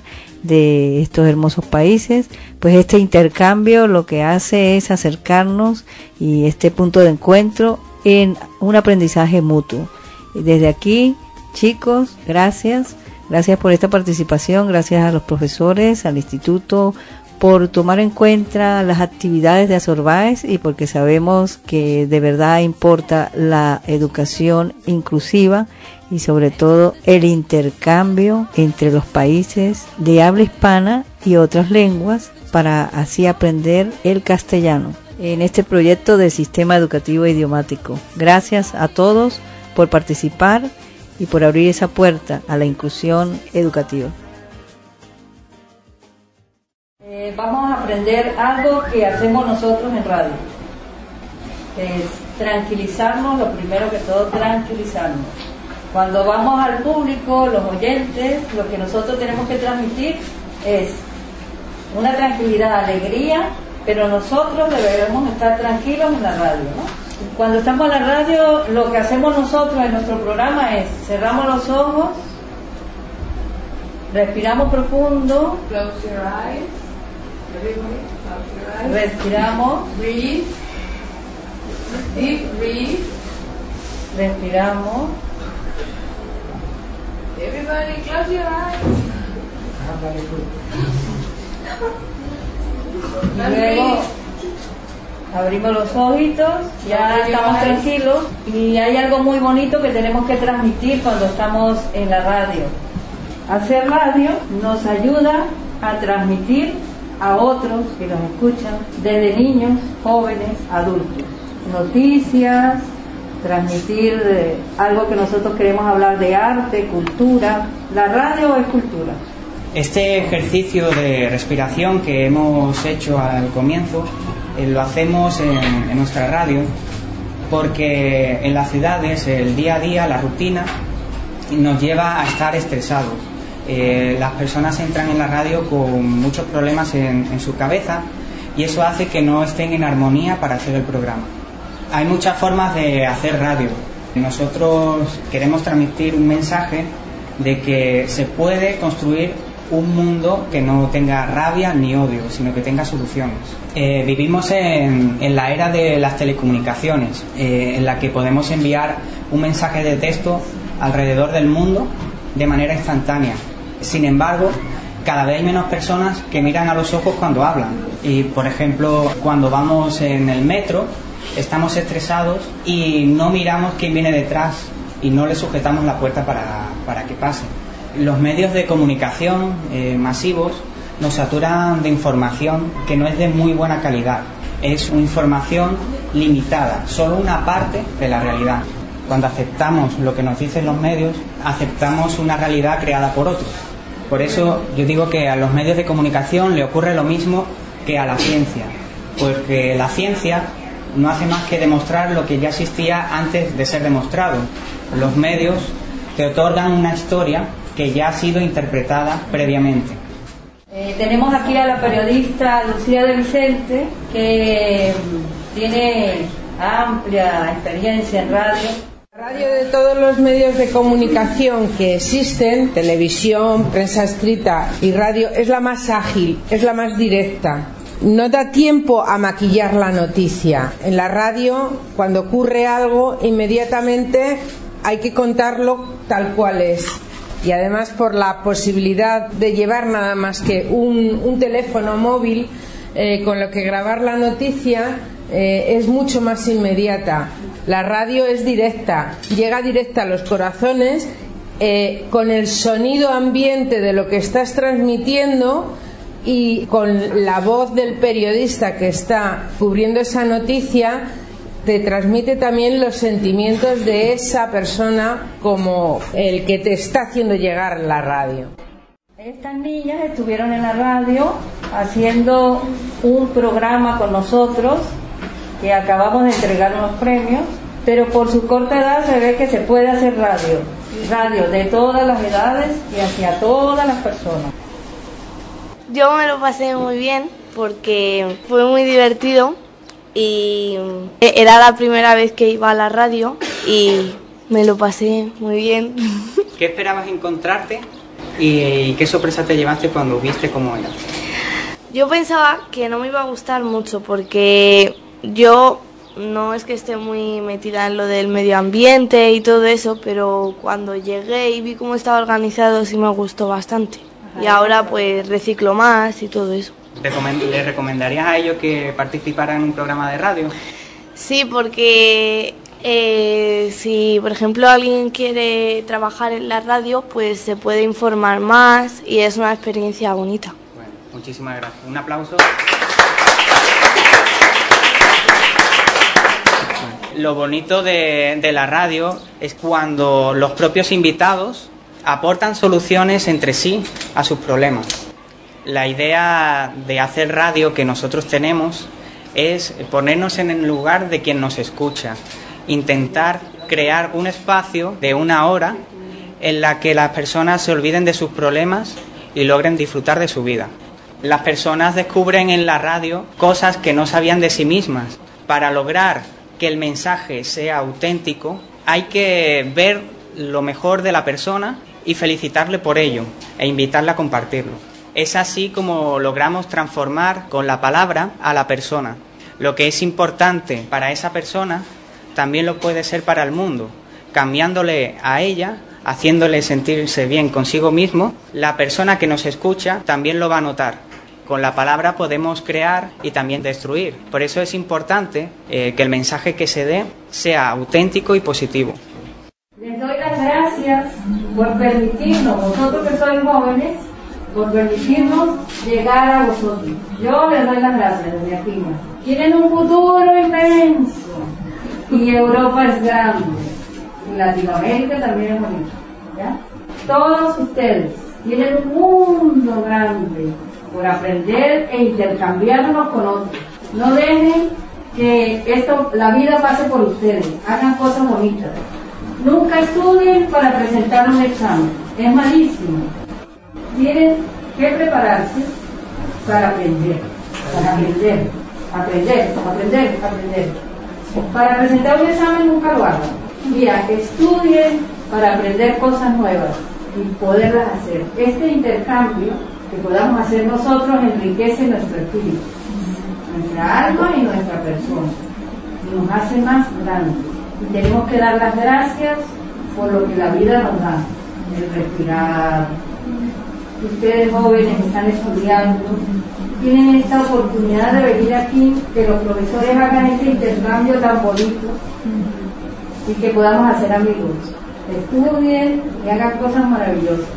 de estos hermosos países, pues este intercambio lo que hace es acercarnos y este punto de encuentro en un aprendizaje mutuo. Desde aquí, chicos, gracias, gracias por esta participación, gracias a los profesores, al instituto, por tomar en cuenta las actividades de Azorbaes y porque sabemos que de verdad importa la educación inclusiva y sobre todo el intercambio entre los países de habla hispana y otras lenguas para así aprender el castellano en este proyecto de sistema educativo idiomático. Gracias a todos por participar y por abrir esa puerta a la inclusión educativa. Eh, vamos a aprender algo que hacemos nosotros en radio. Es tranquilizarnos, lo primero que todo, tranquilizarnos. Cuando vamos al público, los oyentes, lo que nosotros tenemos que transmitir es una tranquilidad, alegría, pero nosotros debemos estar tranquilos en la radio, ¿no? Cuando estamos en la radio, lo que hacemos nosotros en nuestro programa es cerramos los ojos, respiramos profundo, Close your eyes. Everybody, close your eyes. respiramos, Breathe. Deep breathe. respiramos, Everybody, close your eyes. y luego abrimos los ojitos, ya estamos tranquilos y hay algo muy bonito que tenemos que transmitir cuando estamos en la radio. Hacer radio nos ayuda a transmitir a otros que nos escuchan, desde niños, jóvenes, adultos, noticias, transmitir eh, algo que nosotros queremos hablar de arte, cultura. La radio es cultura. Este ejercicio de respiración que hemos hecho al comienzo eh, lo hacemos en, en nuestra radio porque en las ciudades el día a día, la rutina, nos lleva a estar estresados. Eh, las personas entran en la radio con muchos problemas en, en su cabeza y eso hace que no estén en armonía para hacer el programa. Hay muchas formas de hacer radio. Nosotros queremos transmitir un mensaje de que se puede construir un mundo que no tenga rabia ni odio, sino que tenga soluciones. Eh, vivimos en, en la era de las telecomunicaciones, eh, en la que podemos enviar un mensaje de texto alrededor del mundo de manera instantánea. Sin embargo, cada vez hay menos personas que miran a los ojos cuando hablan. Y, por ejemplo, cuando vamos en el metro, estamos estresados y no miramos quién viene detrás y no le sujetamos la puerta para, para que pase. Los medios de comunicación eh, masivos nos saturan de información que no es de muy buena calidad. Es una información limitada, solo una parte de la realidad. Cuando aceptamos lo que nos dicen los medios, aceptamos una realidad creada por otros. Por eso yo digo que a los medios de comunicación le ocurre lo mismo que a la ciencia, porque la ciencia no hace más que demostrar lo que ya existía antes de ser demostrado. Los medios te otorgan una historia que ya ha sido interpretada previamente. Eh, tenemos aquí a la periodista Lucía de Vicente, que tiene amplia experiencia en radio. La radio, de todos los medios de comunicación que existen, televisión, prensa escrita y radio, es la más ágil, es la más directa. No da tiempo a maquillar la noticia. En la radio, cuando ocurre algo, inmediatamente hay que contarlo tal cual es. Y además, por la posibilidad de llevar nada más que un, un teléfono móvil eh, con lo que grabar la noticia, eh, es mucho más inmediata. La radio es directa, llega directa a los corazones, eh, con el sonido ambiente de lo que estás transmitiendo y con la voz del periodista que está cubriendo esa noticia. Te transmite también los sentimientos de esa persona como el que te está haciendo llegar la radio. Estas niñas estuvieron en la radio haciendo un programa con nosotros, que acabamos de entregar unos premios, pero por su corta edad se ve que se puede hacer radio, radio de todas las edades y hacia todas las personas. Yo me lo pasé muy bien porque fue muy divertido. Y era la primera vez que iba a la radio y me lo pasé muy bien. ¿Qué esperabas encontrarte y qué sorpresa te llevaste cuando viste cómo era? Yo pensaba que no me iba a gustar mucho porque yo no es que esté muy metida en lo del medio ambiente y todo eso, pero cuando llegué y vi cómo estaba organizado sí me gustó bastante. Y ahora pues reciclo más y todo eso. ¿Le recomendarías a ellos que participaran en un programa de radio? Sí, porque eh, si por ejemplo alguien quiere trabajar en la radio, pues se puede informar más y es una experiencia bonita. Bueno, muchísimas gracias. Un aplauso. Lo bonito de, de la radio es cuando los propios invitados aportan soluciones entre sí a sus problemas. La idea de hacer radio que nosotros tenemos es ponernos en el lugar de quien nos escucha, intentar crear un espacio de una hora en la que las personas se olviden de sus problemas y logren disfrutar de su vida. Las personas descubren en la radio cosas que no sabían de sí mismas. Para lograr que el mensaje sea auténtico, hay que ver lo mejor de la persona y felicitarle por ello e invitarla a compartirlo. Es así como logramos transformar con la palabra a la persona. Lo que es importante para esa persona también lo puede ser para el mundo. Cambiándole a ella, haciéndole sentirse bien consigo mismo, la persona que nos escucha también lo va a notar. Con la palabra podemos crear y también destruir. Por eso es importante eh, que el mensaje que se dé sea auténtico y positivo. Les doy las gracias por permitirnos, vosotros que sois jóvenes, por permitirnos llegar a vosotros. Yo les doy las gracias desde aquí. Tienen un futuro inmenso y Europa es grande y Latinoamérica también es bonita, ¿ya? Todos ustedes tienen un mundo grande por aprender e intercambiarnos con otros. No dejen que esto, la vida pase por ustedes, hagan cosas bonitas. Nunca estudien para presentar un examen, es malísimo. Tienen que prepararse para aprender, para aprender, aprender, aprender, aprender. Para presentar un examen nunca lo hagan. Mira, estudien para aprender cosas nuevas y poderlas hacer. Este intercambio que podamos hacer nosotros enriquece nuestro espíritu, nuestra alma y nuestra persona, y nos hace más grandes. Y tenemos que dar las gracias por lo que la vida nos da, el respirar. Ustedes jóvenes están estudiando, tienen esta oportunidad de venir aquí, que los profesores hagan este intercambio tan bonito y que podamos hacer amigos. Estudien y hagan cosas maravillosas.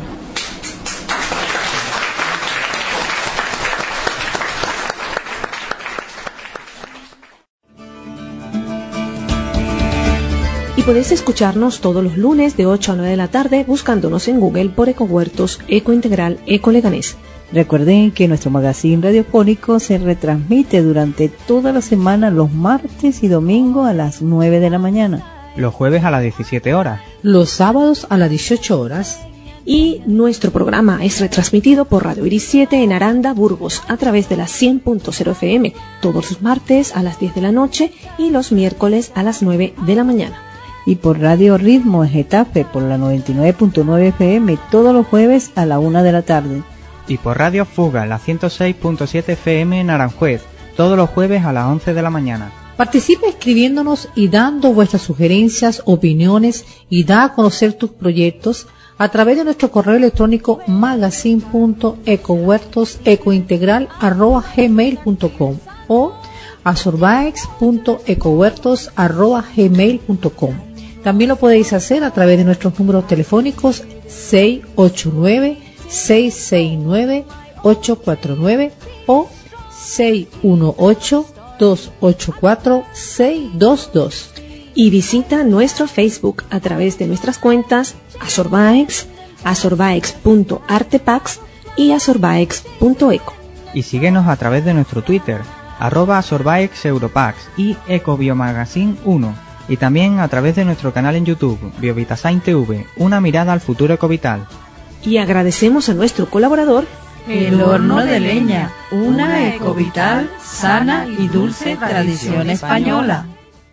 Y podéis escucharnos todos los lunes de ocho a nueve de la tarde buscándonos en Google por Ecohuertos, Eco Integral, Eco Leganés. Recuerden que nuestro magazine radiofónico se retransmite durante toda la semana los martes y domingos a las nueve de la mañana. Los jueves a las diecisiete horas. Los sábados a las dieciocho horas. Y nuestro programa es retransmitido por Radio Iris siete en Aranda, Burgos, a través de la cien punto cero F M, todos los martes a las diez de la noche y los miércoles a las nueve de la mañana. Y por Radio Ritmo en Getafe por la noventa y nueve punto nueve F M todos los jueves a la una de la tarde. Y por Radio Fuga en la ciento seis punto siete F M en Aranjuez todos los jueves a las once de la mañana. Participa escribiéndonos y dando vuestras sugerencias, opiniones y da a conocer tus proyectos a través de nuestro correo electrónico magazine punto ecohuertosecointegral arroba gmail punto com o a sorbaex punto ecohuertos arroba gmail punto com. También lo podéis hacer a través de nuestros números telefónicos seis ocho nueve, seis seis nueve, ocho cuatro nueve o seis uno ocho, dos ocho cuatro, seis dos dos. Y visita nuestro Facebook a través de nuestras cuentas Asorbaex, asorbaex punto artepax y asorbaex punto eco. Y síguenos a través de nuestro Twitter, arroba asorbaexeuropax y ecobiomagazine uno. Y también a través de nuestro canal en YouTube, Biovitasign T V, una mirada al futuro ecovital. Y agradecemos a nuestro colaborador, El Horno de Leña, una ecovital, sana y dulce tradición española.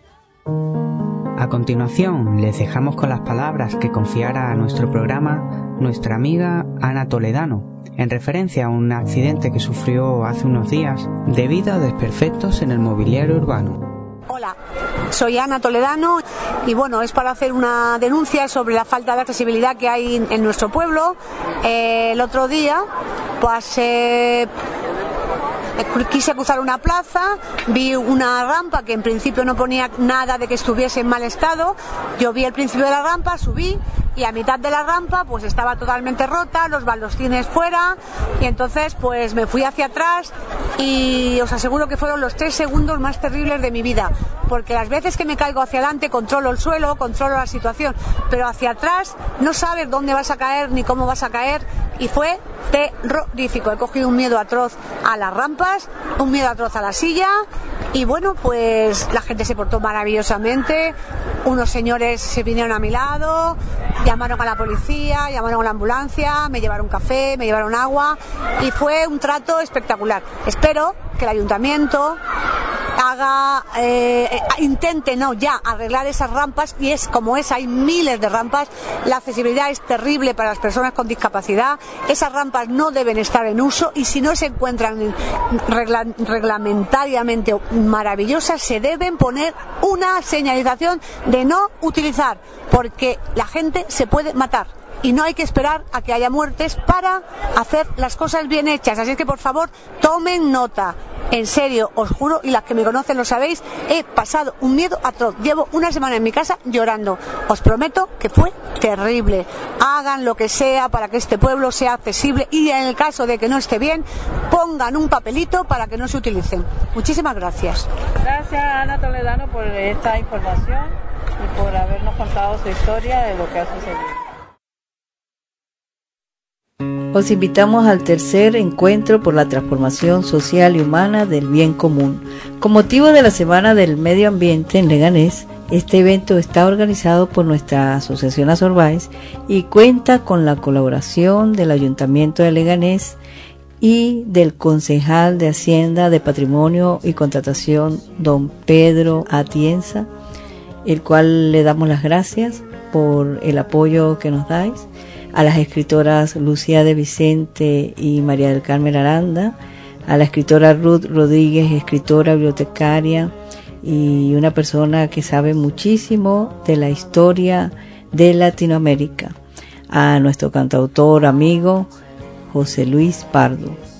A continuación, les dejamos con las palabras que confiara a nuestro programa nuestra amiga Ana Toledano, en referencia a un accidente que sufrió hace unos días debido a desperfectos en el mobiliario urbano. Hola, soy Ana Toledano y bueno, es para hacer una denuncia sobre la falta de accesibilidad que hay en nuestro pueblo. Eh, el otro día, pues eh, quise cruzar una plaza, vi una rampa que en principio no ponía nada de que estuviese en mal estado. Yo vi el principio de la rampa, subí y a mitad de la rampa pues estaba totalmente rota, los baldostines fuera y entonces pues me fui hacia atrás y os aseguro que fueron los tres segundos más terribles de mi vida, porque las veces que me caigo hacia adelante controlo el suelo, controlo la situación, pero hacia atrás no sabes dónde vas a caer ni cómo vas a caer y fue terrorífico. He cogido un miedo atroz a las rampas, un miedo atroz a la silla y bueno, pues la gente se portó maravillosamente, unos señores se vinieron a mi lado, llamaron a la policía, llamaron a la ambulancia, me llevaron café, me llevaron agua y fue un trato espectacular. Espero que el ayuntamiento haga, eh, intente no ya arreglar esas rampas, y es como es, hay miles de rampas, la accesibilidad es terrible para las personas con discapacidad, esas rampas no deben estar en uso y si no se encuentran regla, reglamentariamente maravillosas se deben poner una señalización de no utilizar, porque la gente se puede matar. Y no hay que esperar a que haya muertes para hacer las cosas bien hechas. Así es que, por favor, tomen nota. En serio, os juro, y las que me conocen lo sabéis, he pasado un miedo atroz. Llevo una semana en mi casa llorando. Os prometo que fue terrible. Hagan lo que sea para que este pueblo sea accesible y en el caso de que no esté bien, pongan un papelito para que no se utilicen. Muchísimas gracias. Gracias, Ana Toledano, por esta información y por habernos contado su historia de lo que ha sucedido. Os invitamos al tercer encuentro por la transformación social y humana del bien común. Con motivo de la Semana del Medio Ambiente en Leganés, este evento está organizado por nuestra asociación Asorbaex y cuenta con la colaboración del Ayuntamiento de Leganés y del concejal de Hacienda, de Patrimonio y Contratación, don Pedro Atienza, el cual le damos las gracias por el apoyo que nos dais. A las escritoras Lucía de Vicente y María del Carmen Aranda, a la escritora Ruth Rodríguez, escritora bibliotecaria y una persona que sabe muchísimo de la historia de Latinoamérica, a nuestro cantautor amigo José Luis Pardo.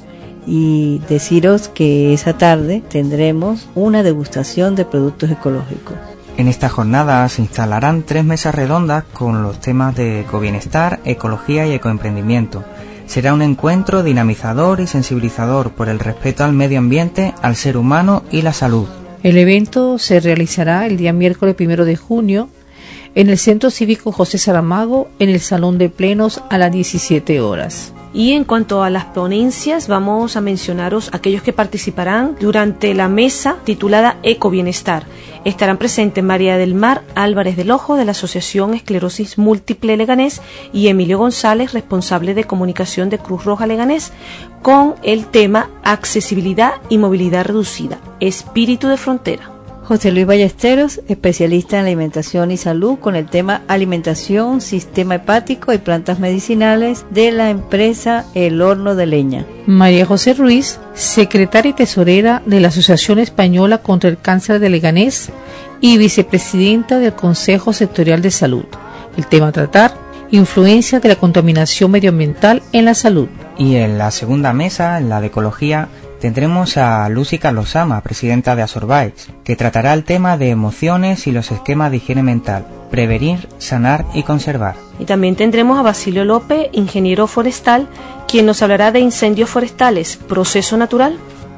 y deciros que esa tarde tendremos una degustación de productos ecológicos. En esta jornada se instalarán tres mesas redondas con los temas de ecobienestar, ecología y ecoemprendimiento. Será un encuentro dinamizador y sensibilizador por el respeto al medio ambiente, al ser humano y la salud. El evento se realizará el día miércoles primero de junio en el Centro Cívico José Saramago, en el Salón de Plenos a las diecisiete horas. Y en cuanto a las ponencias, vamos a mencionaros aquellos que participarán durante la mesa titulada Ecobienestar. Estarán presentes María del Mar Álvarez del Ojo, de la Asociación Esclerosis Múltiple Leganés, y Emilio González, responsable de comunicación de Cruz Roja Leganés, con el tema Accesibilidad y Movilidad Reducida, Espíritu de Frontera. José Luis Ballesteros, especialista en alimentación y salud, con el tema Alimentación, Sistema Hepático y Plantas Medicinales, de la empresa El Horno de Leña. María José Ruiz, secretaria y tesorera de la Asociación Española contra el Cáncer de Leganés y vicepresidenta del Consejo Sectorial de Salud. El tema a tratar: influencia de la contaminación medioambiental en la salud. Y en la segunda mesa, en la de ecología, tendremos a Lucy Carlosama, presidenta de Asorbais, que tratará el tema de emociones y los esquemas de higiene mental, prevenir, sanar y conservar. Y también tendremos a Basilio López, ingeniero forestal, quien nos hablará de incendios forestales, proceso natural.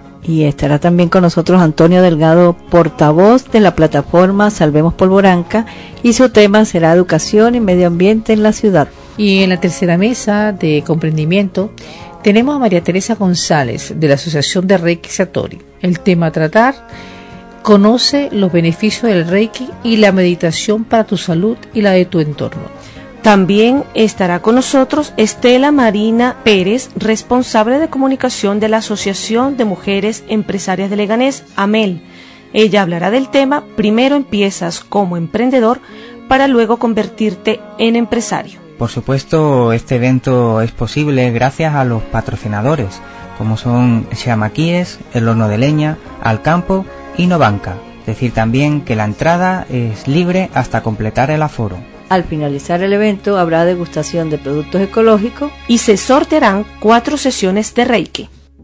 Y estará también con nosotros Antonio Delgado, portavoz de la plataforma Salvemos Polvoranca, y su tema será educación y medio ambiente en la ciudad. Y en la tercera mesa de comprendimiento tenemos a María Teresa González, de la Asociación de Reiki Satori. El tema a tratar: conoce los beneficios del Reiki y la meditación para tu salud y la de tu entorno. También estará con nosotros Estela Marina Pérez, responsable de comunicación de la Asociación de Mujeres Empresarias de Leganés, AMEL. Ella hablará del tema Primero empiezas como emprendedor para luego convertirte en empresario. Por supuesto, este evento es posible gracias a los patrocinadores, como son Xamaquíes, El Horno de Leña, Alcampo y Novanca. Decir también que la entrada es libre hasta completar el aforo. Al finalizar el evento habrá degustación de productos ecológicos y se sortearán cuatro sesiones de Reiki.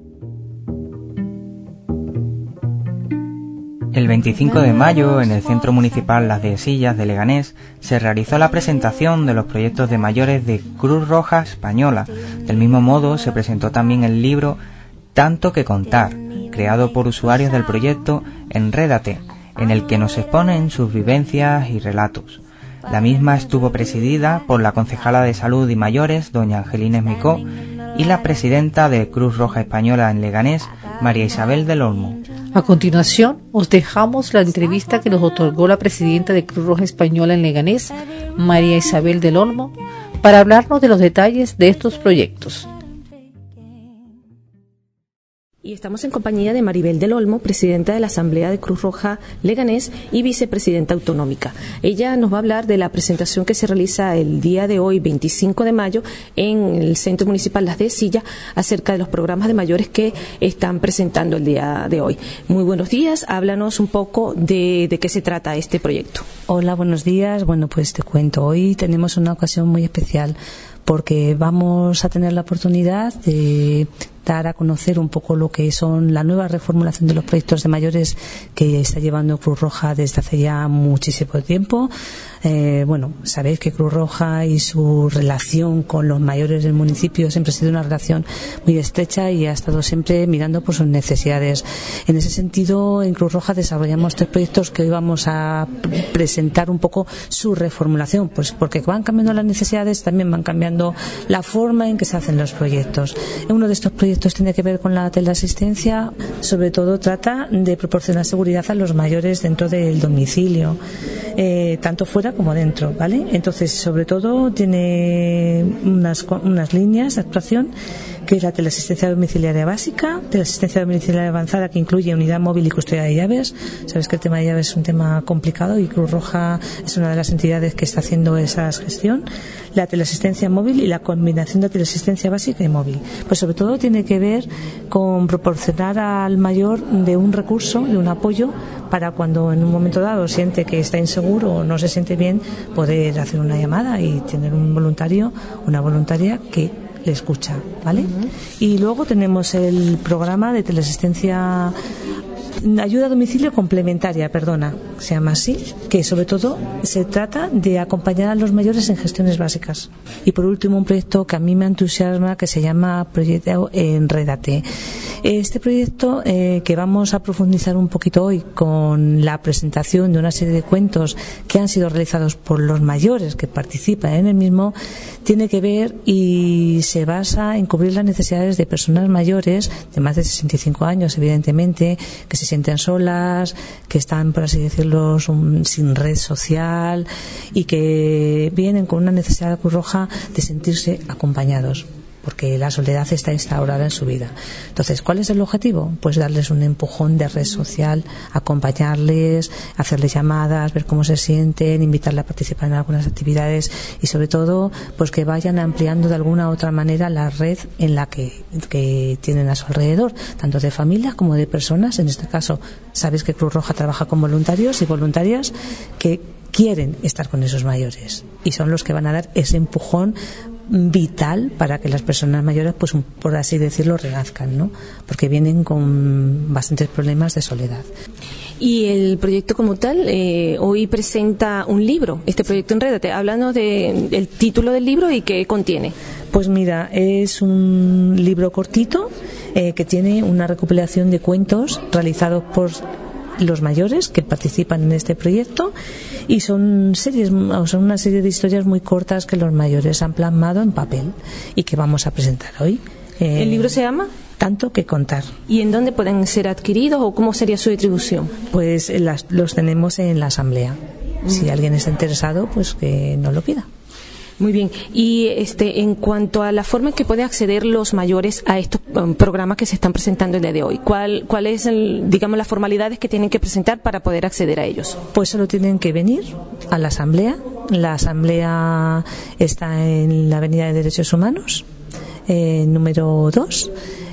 El veinticinco de mayo, en el Centro Municipal Las Dehesillas de Leganés, se realizó la presentación de los proyectos de mayores de Cruz Roja Española. Del mismo modo, se presentó también el libro Tanto que contar, creado por usuarios del proyecto Enrédate, en el que nos exponen sus vivencias y relatos. La misma estuvo presidida por la concejala de Salud y Mayores, doña Angelina Esmicó, y la presidenta de Cruz Roja Española en Leganés, María Isabel del Olmo. A continuación, os dejamos la entrevista que nos otorgó la presidenta de Cruz Roja Española en Leganés, María Isabel del Olmo, para hablarnos de los detalles de estos proyectos. Y estamos en compañía de Maribel del Olmo, presidenta de la Asamblea de Cruz Roja Leganés y vicepresidenta autonómica. Ella nos va a hablar de la presentación que se realiza el día de hoy, veinticinco de mayo, en el Centro Municipal Las Dehesillas, acerca de los programas de mayores que están presentando el día de hoy. Muy buenos días, háblanos un poco de, de qué se trata este proyecto. Hola, buenos días. Bueno, pues te cuento, hoy tenemos una ocasión muy especial porque vamos a tener la oportunidad de dar a conocer un poco lo que son la nueva reformulación de los proyectos de mayores que está llevando Cruz Roja desde hace ya muchísimo tiempo. Eh, bueno, sabéis que Cruz Roja y su relación con los mayores del municipio siempre ha sido una relación muy estrecha y ha estado siempre mirando por sus necesidades. En ese sentido, en Cruz Roja desarrollamos tres proyectos que hoy vamos a presentar un poco su reformulación, pues porque van cambiando las necesidades, también van cambiando la forma en que se hacen los proyectos. Uno de estos proyectos tiene que ver con la teleasistencia, sobre todo trata de proporcionar seguridad a los mayores dentro del domicilio, eh, tanto fuera como dentro, ¿vale? Entonces, sobre todo tiene unas, unas líneas de actuación, que es la teleasistencia domiciliaria básica, teleasistencia domiciliaria avanzada, que incluye unidad móvil y custodia de llaves. Sabes que el tema de llaves es un tema complicado y Cruz Roja es una de las entidades que está haciendo esa gestión. La teleasistencia móvil y la combinación de teleasistencia básica y móvil. Pues sobre todo tiene que ver con proporcionar al mayor de un recurso, de un apoyo, para cuando en un momento dado siente que está inseguro o no se siente bien, poder hacer una llamada y tener un voluntario, una voluntaria que le escucha, ¿vale? Uh-huh. Y luego tenemos el programa de teleasistencia, ayuda a domicilio complementaria, perdona, se llama así, que sobre todo se trata de acompañar a los mayores en gestiones básicas. Y por último, un proyecto que a mí me entusiasma, que se llama Proyecto Enrédate. Este proyecto eh, que vamos a profundizar un poquito hoy con la presentación de una serie de cuentos que han sido realizados por los mayores que participan en el mismo, tiene que ver y se basa en cubrir las necesidades de personas mayores de más de sesenta y cinco años, evidentemente, que se sienten solas, que están, por así decirlo, sin red social y que vienen con una necesidad de Cruz Roja de sentirse acompañados, porque la soledad está instaurada en su vida. Entonces, ¿cuál es el objetivo? Pues darles un empujón de red social, acompañarles, hacerles llamadas, ver cómo se sienten, invitarles a participar en algunas actividades y, sobre todo, pues que vayan ampliando de alguna u otra manera la red en la que, que tienen a su alrededor, tanto de familias como de personas. En este caso, sabéis que Cruz Roja trabaja con voluntarios y voluntarias que quieren estar con esos mayores y son los que van a dar ese empujón vital para que las personas mayores, pues por así decirlo, renazcan, ¿no? Porque vienen con bastantes problemas de soledad. Y el proyecto como tal, eh, hoy presenta un libro, este proyecto Enrédate. Háblanos de, del título del libro y qué contiene. Pues mira, es un libro cortito eh, que tiene una recopilación de cuentos realizados por los mayores que participan en este proyecto, y son series, son una serie de historias muy cortas que los mayores han plasmado en papel y que vamos a presentar hoy. Eh, ¿El libro se llama? Tanto que contar. ¿Y en dónde pueden ser adquiridos o cómo sería su distribución? Pues las, los tenemos en la asamblea. Mm. Si alguien está interesado, pues que nos lo pida. Muy bien. Y este, en cuanto a la forma en que pueden acceder los mayores a estos um, programas que se están presentando el día de hoy, ¿cuál, cuál es, el, digamos, las formalidades que tienen que presentar para poder acceder a ellos? Pues solo tienen que venir a la asamblea. La asamblea está en la Avenida de Derechos Humanos, eh, número dos.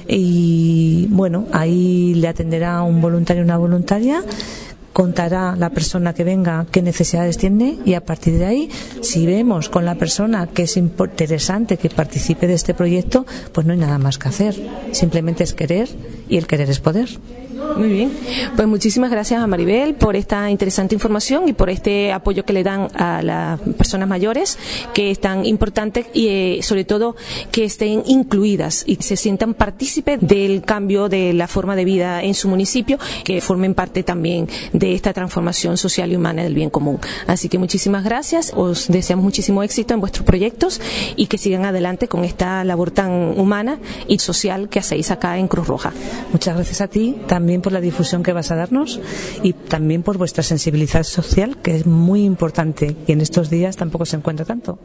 Y bueno, ahí le atenderá un voluntario o una voluntaria. Contará la persona que venga qué necesidades tiene y a partir de ahí, si vemos con la persona que es interesante que participe de este proyecto, pues no hay nada más que hacer. Simplemente es querer y el querer es poder. Muy bien. Pues muchísimas gracias a Maribel por esta interesante información y por este apoyo que le dan a las personas mayores, que es tan importante y eh, sobre todo que estén incluidas y se sientan partícipes del cambio de la forma de vida en su municipio, que formen parte también de esta transformación social y humana del bien común. Así que muchísimas gracias, os deseamos muchísimo éxito en vuestros proyectos y que sigan adelante con esta labor tan humana y social que hacéis acá en Cruz Roja. Muchas gracias a ti también por la difusión que vas a darnos y también por vuestra sensibilidad social, que es muy importante y en estos días tampoco se encuentra tanto.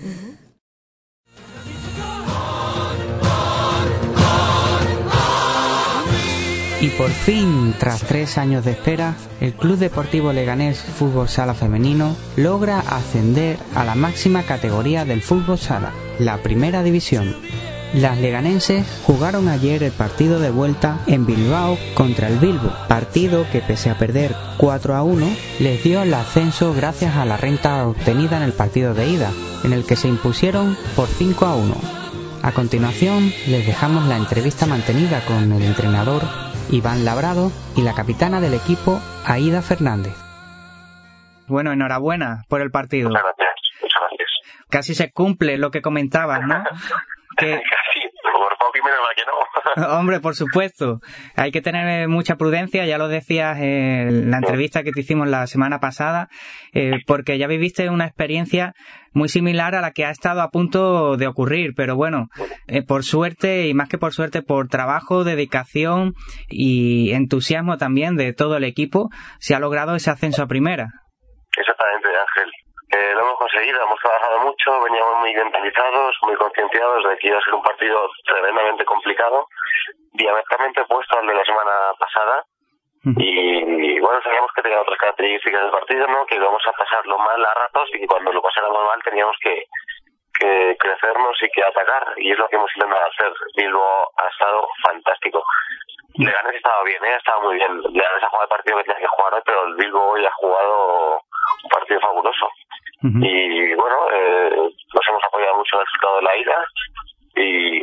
Y por fin, tras tres años de espera, el Club Deportivo Leganés Fútbol Sala Femenino logra ascender a la máxima categoría del fútbol sala, la Primera División. Las leganenses jugaron ayer el partido de vuelta en Bilbao contra el Bilbo, partido que pese a perder cuatro a uno les dio el ascenso gracias a la renta obtenida en el partido de ida, en el que se impusieron por cinco a uno. A continuación les dejamos la entrevista mantenida con el entrenador Iván Labrado y la capitana del equipo Aida Fernández. Bueno, enhorabuena por el partido. Muchas gracias, muchas gracias. Casi se cumple lo que comentabas, ¿no? Que... Casi, por poco y menos mal que no. Hombre, por supuesto. Hay que tener mucha prudencia, ya lo decías en la entrevista que te hicimos la semana pasada, eh, porque ya viviste una experiencia muy similar a la que ha estado a punto de ocurrir, pero bueno, eh, por suerte, y más que por suerte, por trabajo, dedicación y entusiasmo también de todo el equipo, se ha logrado ese ascenso a primera. Exactamente, Ángel. Eh, lo hemos conseguido, hemos trabajado mucho, veníamos muy mentalizados, muy concienciados de que iba a ser un partido tremendamente complicado, diametralmente opuesto al de la semana pasada. Y bueno, sabíamos que tenía otras características del partido, ¿no? Que íbamos a pasarlo mal a ratos y que cuando lo pasáramos mal teníamos que, que crecernos y que atacar. Y es lo que hemos intentado hacer. Bilbo ha estado fantástico. Leganés estaba bien, ¿eh? Estaba muy bien. Leganés ha jugado el partido que tenía que jugar hoy, pero el Bilbo hoy ha jugado un partido fabuloso. Uh-huh. Y bueno, eh, nos hemos apoyado mucho en el resultado de la ida. Y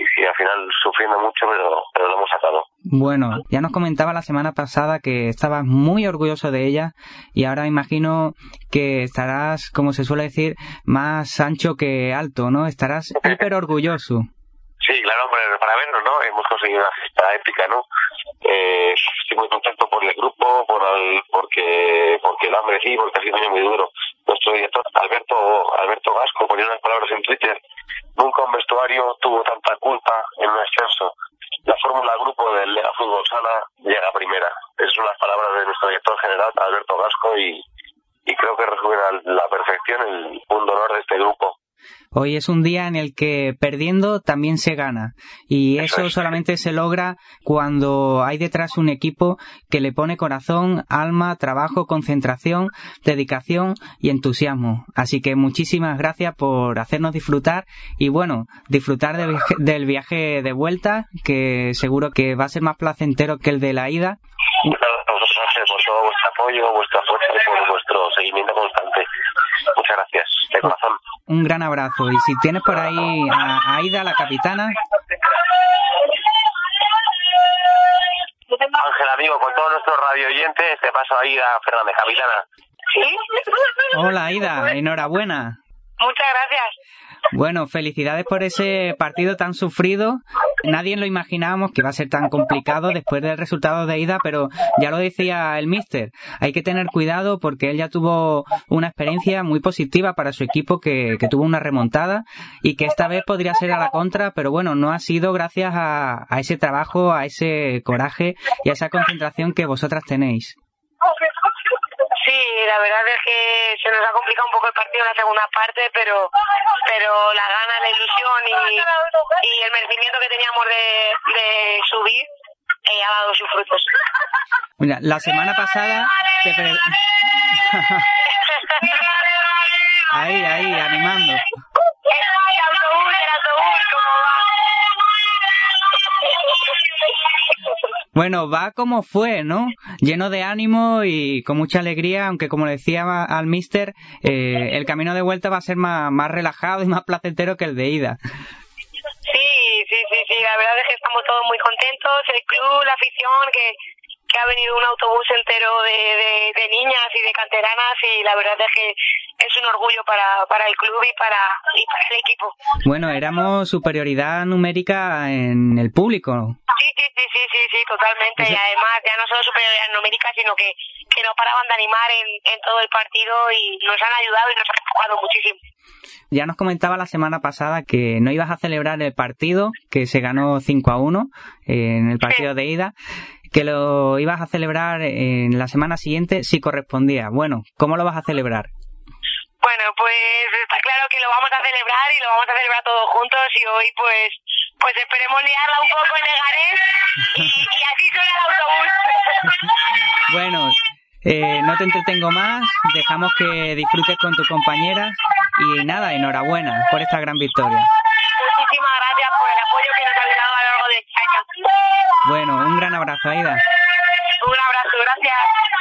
sufriendo mucho, pero, pero lo hemos sacado. Bueno, ya nos comentaba la semana pasada que estabas muy orgulloso de ella y ahora me imagino que estarás, como se suele decir, más ancho que alto, ¿no? Estarás hiper orgulloso. Sí, claro, hombre, para vernos, ¿no? Hemos conseguido una fiesta épica, ¿no? Eh, estoy muy contento por el grupo, por el, porque porque lo han merecido, porque ha sido un año muy duro. Nuestro director, Alberto Alberto Gasco, ponía unas palabras en Twitter: nunca un vestuario tuvo tanta culpa en un ascenso. La fórmula grupo del Lega Fútbol Sala llega a primera. Esas son las palabras de nuestro director general, Alberto Gasco, y, y creo que resumen a la perfección el punto honor de este grupo. Hoy es un día en el que perdiendo también se gana y eso, eso es. solamente se logra cuando hay detrás un equipo que le pone corazón, alma, trabajo, concentración, dedicación y entusiasmo. Así que muchísimas gracias por hacernos disfrutar y bueno, disfrutar de, del viaje de vuelta, que seguro que va a ser más placentero que el de la ida. Muchas gracias por todo vuestro apoyo, vuestra fuerza y por vuestro seguimiento constante. Muchas gracias, de corazón. Un gran abrazo. Y si tienes por ahí a Aida, la capitana. Ángel, amigo, con todos nuestros radio oyentes, te paso a Aida Fernández, capitana. ¿Sí? Hola, Aida, enhorabuena. Muchas gracias. Bueno, felicidades por ese partido tan sufrido. Nadie lo imaginábamos que iba a ser tan complicado después del resultado de ida, pero ya lo decía el míster, hay que tener cuidado porque él ya tuvo una experiencia muy positiva para su equipo, que, que tuvo una remontada y que esta vez podría ser a la contra, pero bueno, no ha sido gracias a, a ese trabajo, a ese coraje y a esa concentración que vosotras tenéis. Sí, la verdad es que se nos ha complicado un poco el partido en la segunda parte, pero pero la gana, la ilusión y, y el merecimiento que teníamos de, de subir eh, ha dado sus frutos. Mira, la semana pasada te pre... ahí, ahí, animando. El autobús, el autobús, ¿cómo va? Bueno, va como fue, ¿no? Lleno de ánimo y con mucha alegría, aunque como le decía al míster, eh, el camino de vuelta va a ser más, más relajado y más placentero que el de ida. Sí, sí, sí, sí, la verdad es que estamos todos muy contentos, el club, la afición, que, que ha venido un autobús entero de, de, de niñas y de canteranas y la verdad es que es un orgullo para, para el club y para, y para el equipo. Bueno, éramos superioridad numérica en el público. Sí, sí, sí, sí, sí, sí, totalmente. Y además, ya no solo superioridad numérica, sino que, que no paraban de animar en, en todo el partido y nos han ayudado y nos han empujado muchísimo. Ya nos comentaba la semana pasada que no ibas a celebrar el partido, que se ganó cinco a uno en el partido sí. de ida, que lo ibas a celebrar en la semana siguiente si correspondía. Bueno, ¿cómo lo vas a celebrar? Bueno, pues está claro que lo vamos a celebrar y lo vamos a celebrar todos juntos y hoy pues pues esperemos liarla un poco en Leganés y, y así suena el autobús. Bueno, eh, no te entretengo más, dejamos que disfrutes con tu compañera y nada, enhorabuena por esta gran victoria. Muchísimas gracias por el apoyo que nos ha dado a lo largo de este año. Bueno, un gran abrazo, Aida. Un abrazo, gracias.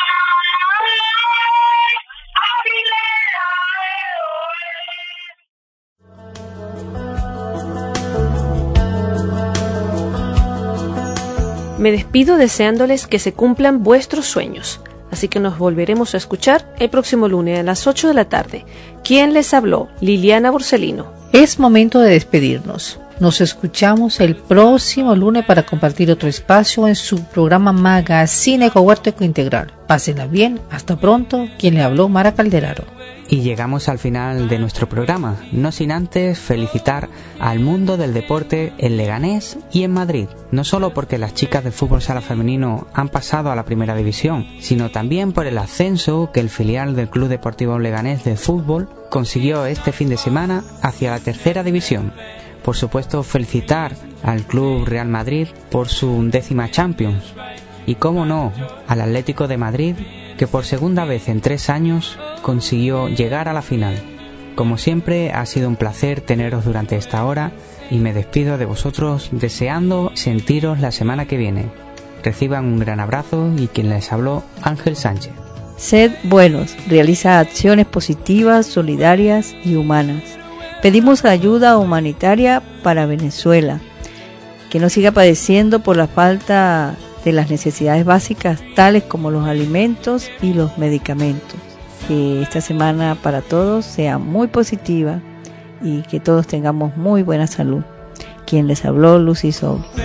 Me despido deseándoles que se cumplan vuestros sueños. Así que nos volveremos a escuchar el próximo lunes a las ocho de la tarde. ¿Quién les habló? Liliana Borsellino. Es momento de despedirnos. Nos escuchamos el próximo lunes para compartir otro espacio en su programa Magazine Ecohuerto Ecointegral. Pásenla bien. Hasta pronto. Quien le habló, Mara Calderaro. Y llegamos al final de nuestro programa, no sin antes felicitar al mundo del deporte en Leganés y en Madrid, no solo porque las chicas del fútbol sala femenino han pasado a la primera división, sino también por el ascenso que el filial del Club Deportivo Leganés de fútbol consiguió este fin de semana hacia la tercera división. Por supuesto, felicitar al Club Real Madrid por su undécima Champions y, cómo no, al Atlético de Madrid, que por segunda vez en tres años consiguió llegar a la final. Como siempre, ha sido un placer teneros durante esta hora y me despido de vosotros deseando sentiros la semana que viene. Reciban un gran abrazo y quien les habló, Ángel Sánchez. Sed buenos, realiza acciones positivas, solidarias y humanas. Pedimos ayuda humanitaria para Venezuela. que no siga padeciendo por la falta de las necesidades básicas, tales como los alimentos y los medicamentos. Que esta semana para todos sea muy positiva y que todos tengamos muy buena salud. Quien les habló, Lucy Soul.